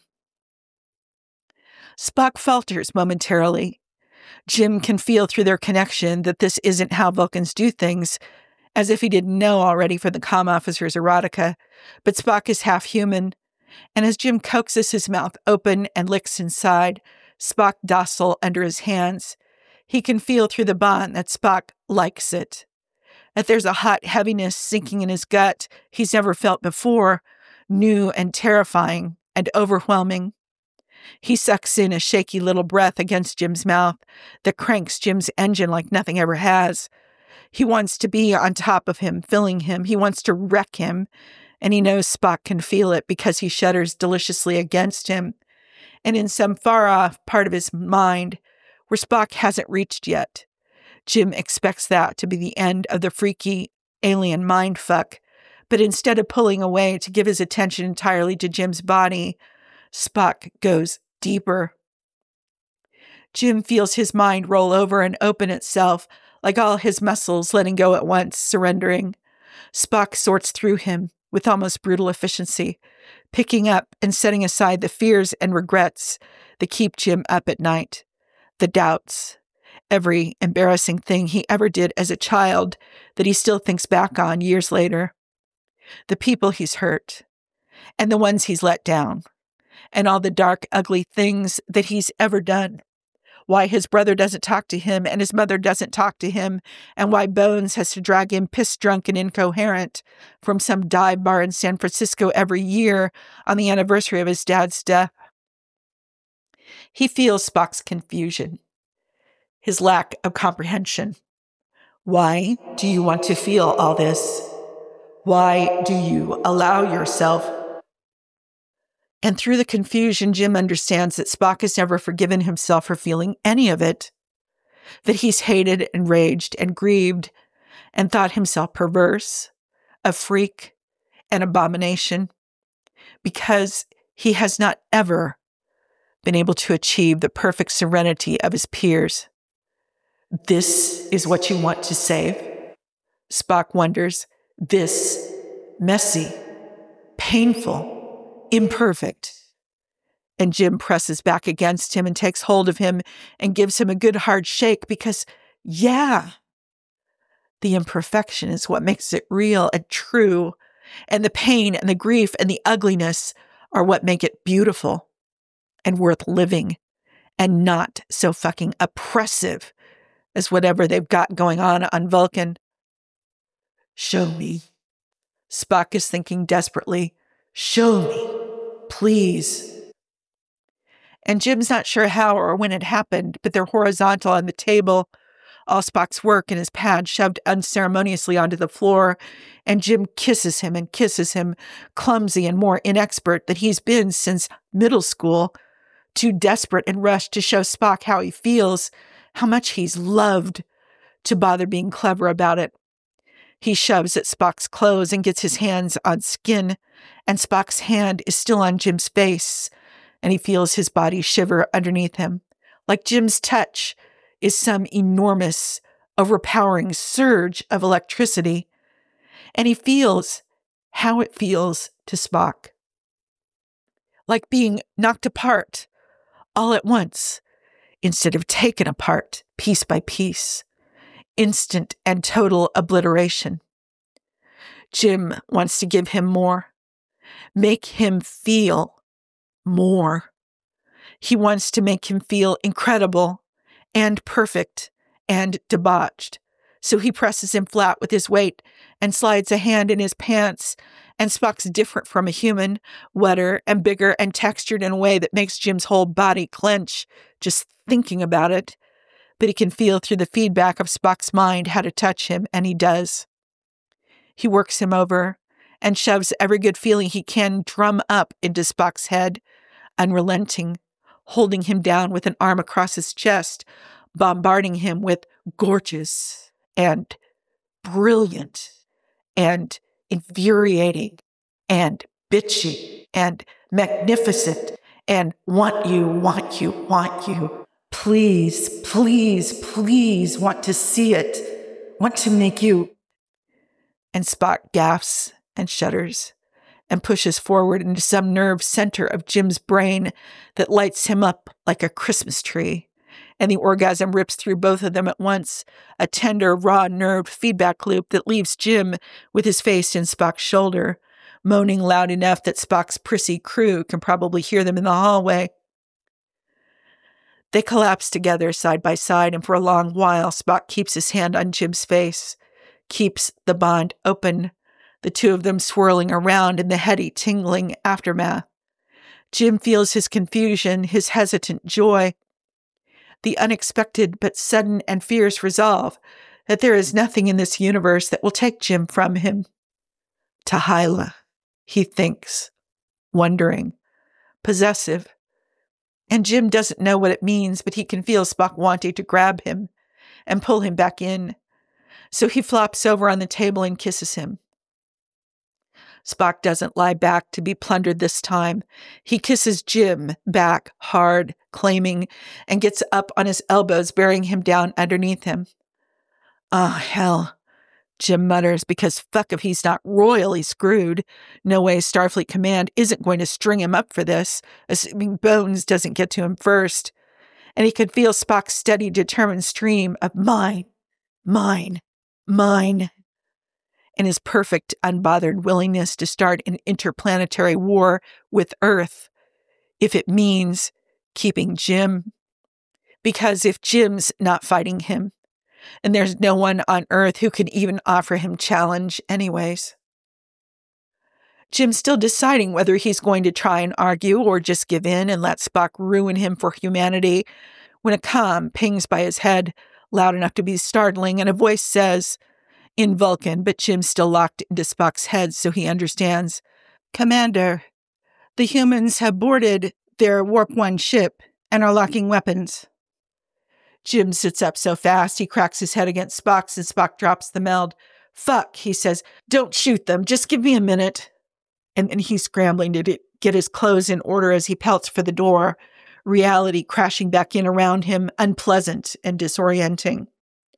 Spock falters momentarily. Jim can feel through their connection that this isn't how Vulcans do things, as if he didn't know already from the comm officer's erotica, but Spock is half human, and as Jim coaxes his mouth open and licks inside, Spock docile under his hands, he can feel through the bond that Spock likes it, that there's a hot heaviness sinking in his gut he's never felt before, new and terrifying and overwhelming. He sucks in a shaky little breath against Jim's mouth that cranks Jim's engine like nothing ever has. He wants to be on top of him, filling him. He wants to wreck him, and he knows Spock can feel it because he shudders deliciously against him. And in some far-off part of his mind, where Spock hasn't reached yet, Jim expects that to be the end of the freaky alien mindfuck, but instead of pulling away to give his attention entirely to Jim's body, Spock goes deeper. Jim feels his mind roll over and open itself, like all his muscles letting go at once, surrendering. Spock sorts through him with almost brutal efficiency, picking up and setting aside the fears and regrets that keep Jim up at night, the doubts, every embarrassing thing he ever did as a child that he still thinks back on years later, the people he's hurt, and the ones he's let down, and all the dark, ugly things that he's ever done. Why his brother doesn't talk to him and his mother doesn't talk to him, and why Bones has to drag him piss-drunk and incoherent from some dive bar in San Francisco every year on the anniversary of his dad's death. He feels Spock's confusion, his lack of comprehension. Why do you want to feel all this? Why do you allow yourself? And through the confusion, Jim understands that Spock has never forgiven himself for feeling any of it, that he's hated and raged and grieved and thought himself perverse, a freak, an abomination, because he has not ever been able to achieve the perfect serenity of his peers. This is what you want to save? Spock wonders. This messy, painful, imperfect. And Jim presses back against him and takes hold of him and gives him a good hard shake because, yeah, the imperfection is what makes it real and true. And the pain and the grief and the ugliness are what make it beautiful and worth living and not so fucking oppressive as whatever they've got going on Vulcan. Show me. Spock is thinking desperately. Show me, please. And Jim's not sure how or when it happened, but they're horizontal on the table, all Spock's work and his pad shoved unceremoniously onto the floor, and Jim kisses him, clumsy and more inexpert than he's been since middle school, too desperate and rushed to show Spock how he feels, how much he's loved, to bother being clever about it. He shoves at Spock's clothes and gets his hands on skin, and Spock's hand is still on Jim's face, and he feels his body shiver underneath him, like Jim's touch is some enormous, overpowering surge of electricity, and he feels how it feels to Spock. Like being knocked apart all at once, instead of taken apart piece by piece. Instant and total obliteration. Jim wants to give him more. Make him feel more. He wants to make him feel incredible and perfect and debauched. So he presses him flat with his weight and slides a hand in his pants, and Spock's different from a human, wetter and bigger and textured in a way that makes Jim's whole body clench just thinking about it. But he can feel through the feedback of Spock's mind how to touch him, and he does. He works him over and shoves every good feeling he can drum up into Spock's head, unrelenting, holding him down with an arm across his chest, bombarding him with gorgeous and brilliant and infuriating and bitchy and magnificent and want you. Please, please, please want to see it, want to make you. And Spock gasps and shudders and pushes forward into some nerve center of Jim's brain that lights him up like a Christmas tree. And the orgasm rips through both of them at once, a tender, raw nerve feedback loop that leaves Jim with his face in Spock's shoulder, moaning loud enough that Spock's prissy crew can probably hear them in the hallway. They collapse together side by side, and for a long while, Spock keeps his hand on Jim's face, keeps the bond open, the two of them swirling around in the heady, tingling aftermath. Jim feels his confusion, his hesitant joy, the unexpected but sudden and fierce resolve that there is nothing in this universe that will take Jim from him. T'Hy'la, he thinks, wondering, possessive. And Jim doesn't know what it means, but he can feel Spock wanting to grab him and pull him back in. So he flops over on the table and kisses him. Spock doesn't lie back to be plundered this time. He kisses Jim back hard, claiming, and gets up on his elbows, bearing him down underneath him. "Oh, hell," Jim mutters, because fuck if he's not royally screwed. No way Starfleet Command isn't going to string him up for this, assuming Bones doesn't get to him first. And he could feel Spock's steady, determined stream of mine, and his perfect, unbothered willingness to start an interplanetary war with Earth, if it means keeping Jim. Because if Jim's not fighting him, and there's no one on Earth who can even offer him challenge anyways. Jim's still deciding whether he's going to try and argue or just give in and let Spock ruin him for humanity, when a comm pings by his head, loud enough to be startling, and a voice says, in Vulcan, but Jim's still locked into Spock's head, so he understands, "Commander, the humans have boarded their Warp 1 ship and are locking weapons." Jim sits up so fast he cracks his head against Spock's, and Spock drops the meld. "Fuck," he says. "Don't shoot them. Just give me a minute." And he's scrambling to get his clothes in order as he pelts for the door, reality crashing back in around him, unpleasant and disorienting.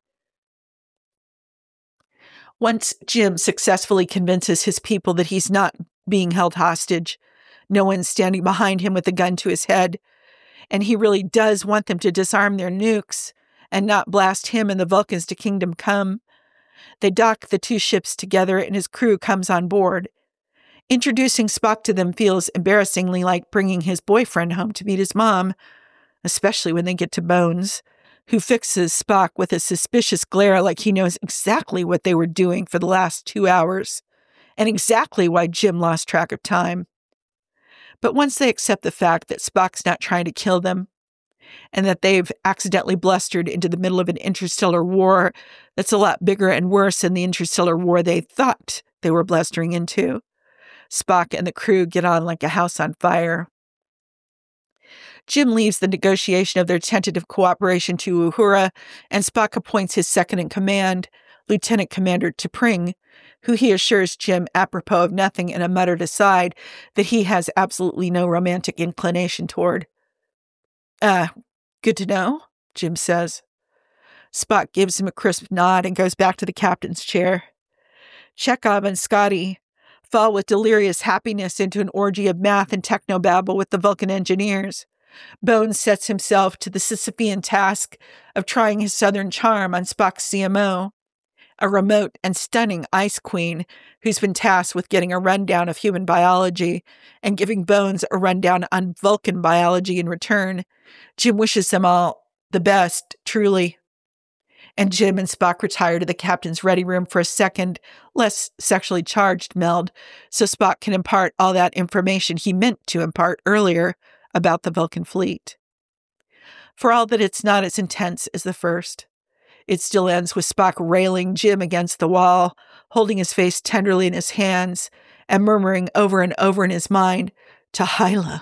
Once Jim successfully convinces his people that he's not being held hostage, no one's standing behind him with a gun to his head, and he really does want them to disarm their nukes and not blast him and the Vulcans to Kingdom Come, they dock the two ships together and his crew comes on board. Introducing Spock to them feels embarrassingly like bringing his boyfriend home to meet his mom, especially when they get to Bones, who fixes Spock with a suspicious glare like he knows exactly what they were doing for the last 2 hours, and exactly why Jim lost track of time. But once they accept the fact that Spock's not trying to kill them, and that they've accidentally blustered into the middle of an interstellar war that's a lot bigger and worse than the interstellar war they thought they were blustering into. Spock and the crew get on like a house on fire. Jim leaves the negotiation of their tentative cooperation to Uhura, and Spock appoints his second-in-command, Lieutenant Commander T'Pring, who he assures Jim, apropos of nothing in a muttered aside, that he has absolutely no romantic inclination toward. Good to know, Jim says. Spock gives him a crisp nod and goes back to the captain's chair. Chekhov and Scotty fall with delirious happiness into an orgy of math and technobabble with the Vulcan engineers. Bones sets himself to the Sisyphean task of trying his southern charm on Spock's CMO, a remote and stunning ice queen who's been tasked with getting a rundown of human biology and giving Bones a rundown on Vulcan biology in return. Jim wishes them all the best, truly. And Jim and Spock retire to the captain's ready room for a second, less sexually charged meld, so Spock can impart all that information he meant to impart earlier about the Vulcan fleet. For all that it's not as intense as the first, it still ends with Spock railing Jim against the wall, holding his face tenderly in his hands, and murmuring over and over in his mind, T'Hy'la,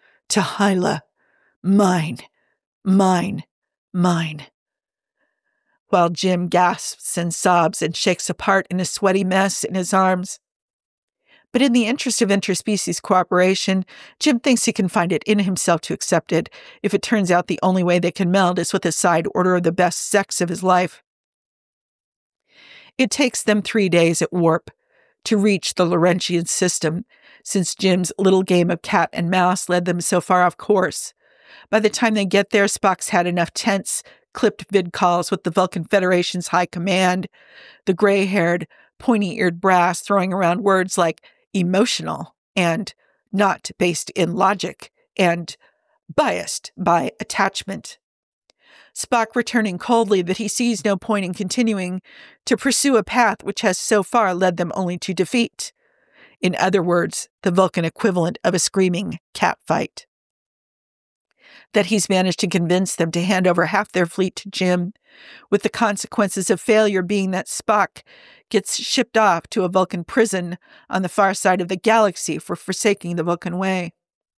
mine, mine, mine. While Jim gasps and sobs and shakes apart in a sweaty mess in his arms. But in the interest of interspecies cooperation, Jim thinks he can find it in himself to accept it if it turns out the only way they can meld is with a side order of the best sex of his life. It takes them 3 days at warp to reach the Laurentian system, since Jim's little game of cat and mouse led them so far off course. By the time they get there, Spock's had enough tense, clipped vid calls with the Vulcan Federation's high command, the gray-haired, pointy-eared brass throwing around words like emotional and not based in logic and biased by attachment. Spock returning coldly that he sees no point in continuing to pursue a path which has so far led them only to defeat. In other words, the Vulcan equivalent of a screaming cat fight. That he's managed to convince them to hand over half their fleet to Jim, with the consequences of failure being that Spock gets shipped off to a Vulcan prison on the far side of the galaxy for forsaking the Vulcan way.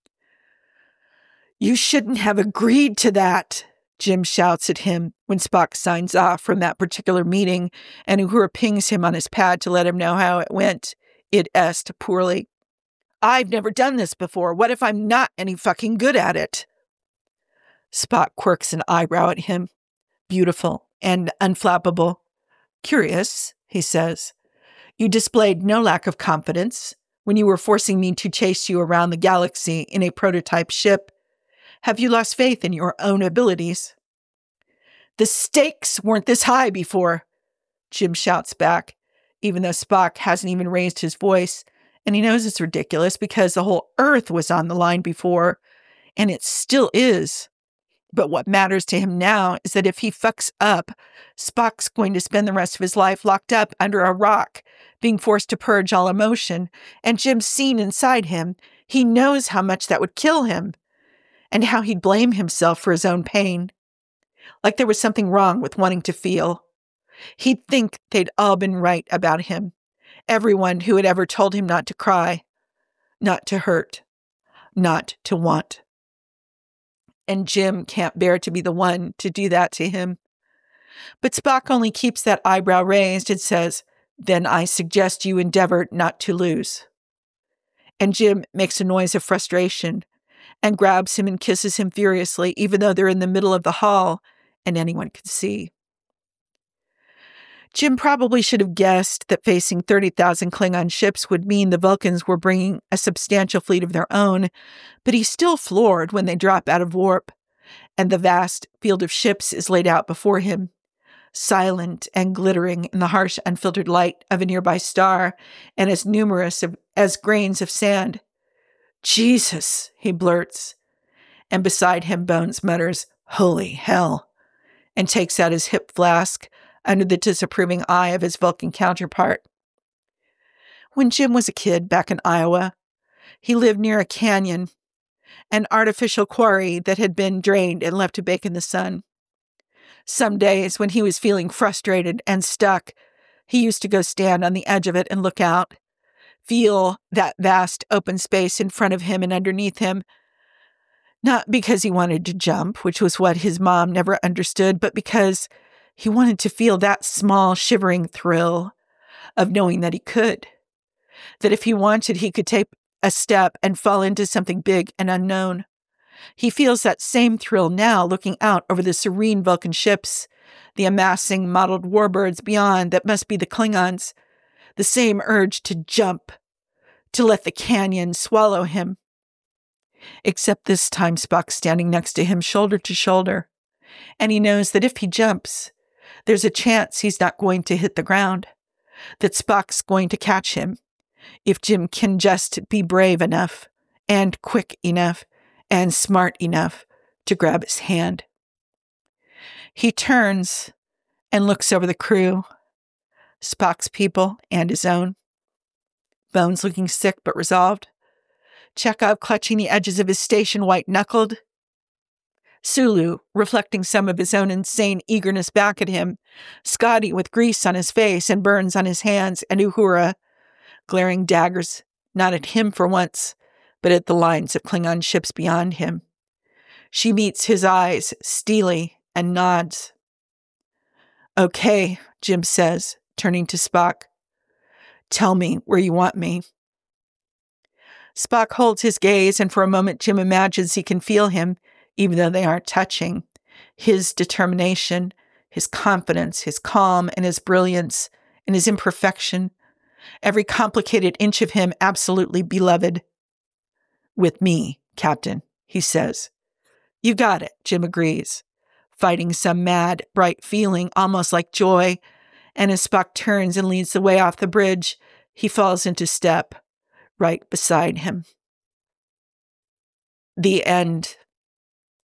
"You shouldn't have agreed to that," Jim shouts at him when Spock signs off from that particular meeting, and Uhura pings him on his pad to let him know how it went. It est poorly. "I've never done this before. What if I'm not any fucking good at it?" Spock quirks an eyebrow at him. Beautiful and unflappable. "Curious," he says. "You displayed no lack of confidence when you were forcing me to chase you around the galaxy in a prototype ship. Have you lost faith in your own abilities?" "The stakes weren't this high before," Jim shouts back, even though Spock hasn't even raised his voice, and he knows it's ridiculous because the whole Earth was on the line before, and it still is. But what matters to him now is that if he fucks up, Spock's going to spend the rest of his life locked up under a rock, being forced to purge all emotion, and Jim's seen inside him. He knows how much that would kill him, and how he'd blame himself for his own pain. Like there was something wrong with wanting to feel. He'd think they'd all been right about him. Everyone who had ever told him not to cry, not to hurt, not to want. And Jim can't bear to be the one to do that to him. But Spock only keeps that eyebrow raised and says, "Then I suggest you endeavor not to lose." And Jim makes a noise of frustration and grabs him and kisses him furiously, even though they're in the middle of the hall and anyone can see. Jim probably should have guessed that facing 30,000 Klingon ships would mean the Vulcans were bringing a substantial fleet of their own, but he's still floored when they drop out of warp, and the vast field of ships is laid out before him, silent and glittering in the harsh, unfiltered light of a nearby star, and as numerous as grains of sand. "Jesus," he blurts, and beside him Bones mutters, "Holy hell," and takes out his hip flask under the disapproving eye of his Vulcan counterpart. When Jim was a kid back in Iowa, he lived near a canyon, an artificial quarry that had been drained and left to bake in the sun. Some days, when he was feeling frustrated and stuck, he used to go stand on the edge of it and look out, feel that vast open space in front of him and underneath him, not because he wanted to jump, which was what his mom never understood, but because he wanted to feel that small, shivering thrill of knowing that he could. That if he wanted, he could take a step and fall into something big and unknown. He feels that same thrill now, looking out over the serene Vulcan ships, the amassing mottled warbirds beyond that must be the Klingons, the same urge to jump, to let the canyon swallow him. Except this time Spock's standing next to him, shoulder to shoulder, and he knows that if he jumps, there's a chance he's not going to hit the ground, that Spock's going to catch him, if Jim can just be brave enough, and quick enough, and smart enough to grab his hand. He turns and looks over the crew, Spock's people and his own. Bones looking sick but resolved. Chekhov clutching the edges of his station, white-knuckled. Sulu reflecting some of his own insane eagerness back at him. Scotty with grease on his face and burns on his hands, and Uhura glaring daggers, not at him for once, but at the lines of Klingon ships beyond him. She meets his eyes, steely, and nods. "Okay," Jim says, turning to Spock. "Tell me where you want me." Spock holds his gaze, and for a moment Jim imagines he can feel him, even though they aren't touching. His determination, his confidence, his calm, and his brilliance, and his imperfection. Every complicated inch of him absolutely beloved. "With me, Captain," he says. "You got it," Jim agrees, fighting some mad, bright feeling, almost like joy, and as Spock turns and leads the way off the bridge, he falls into step, right beside him. The end.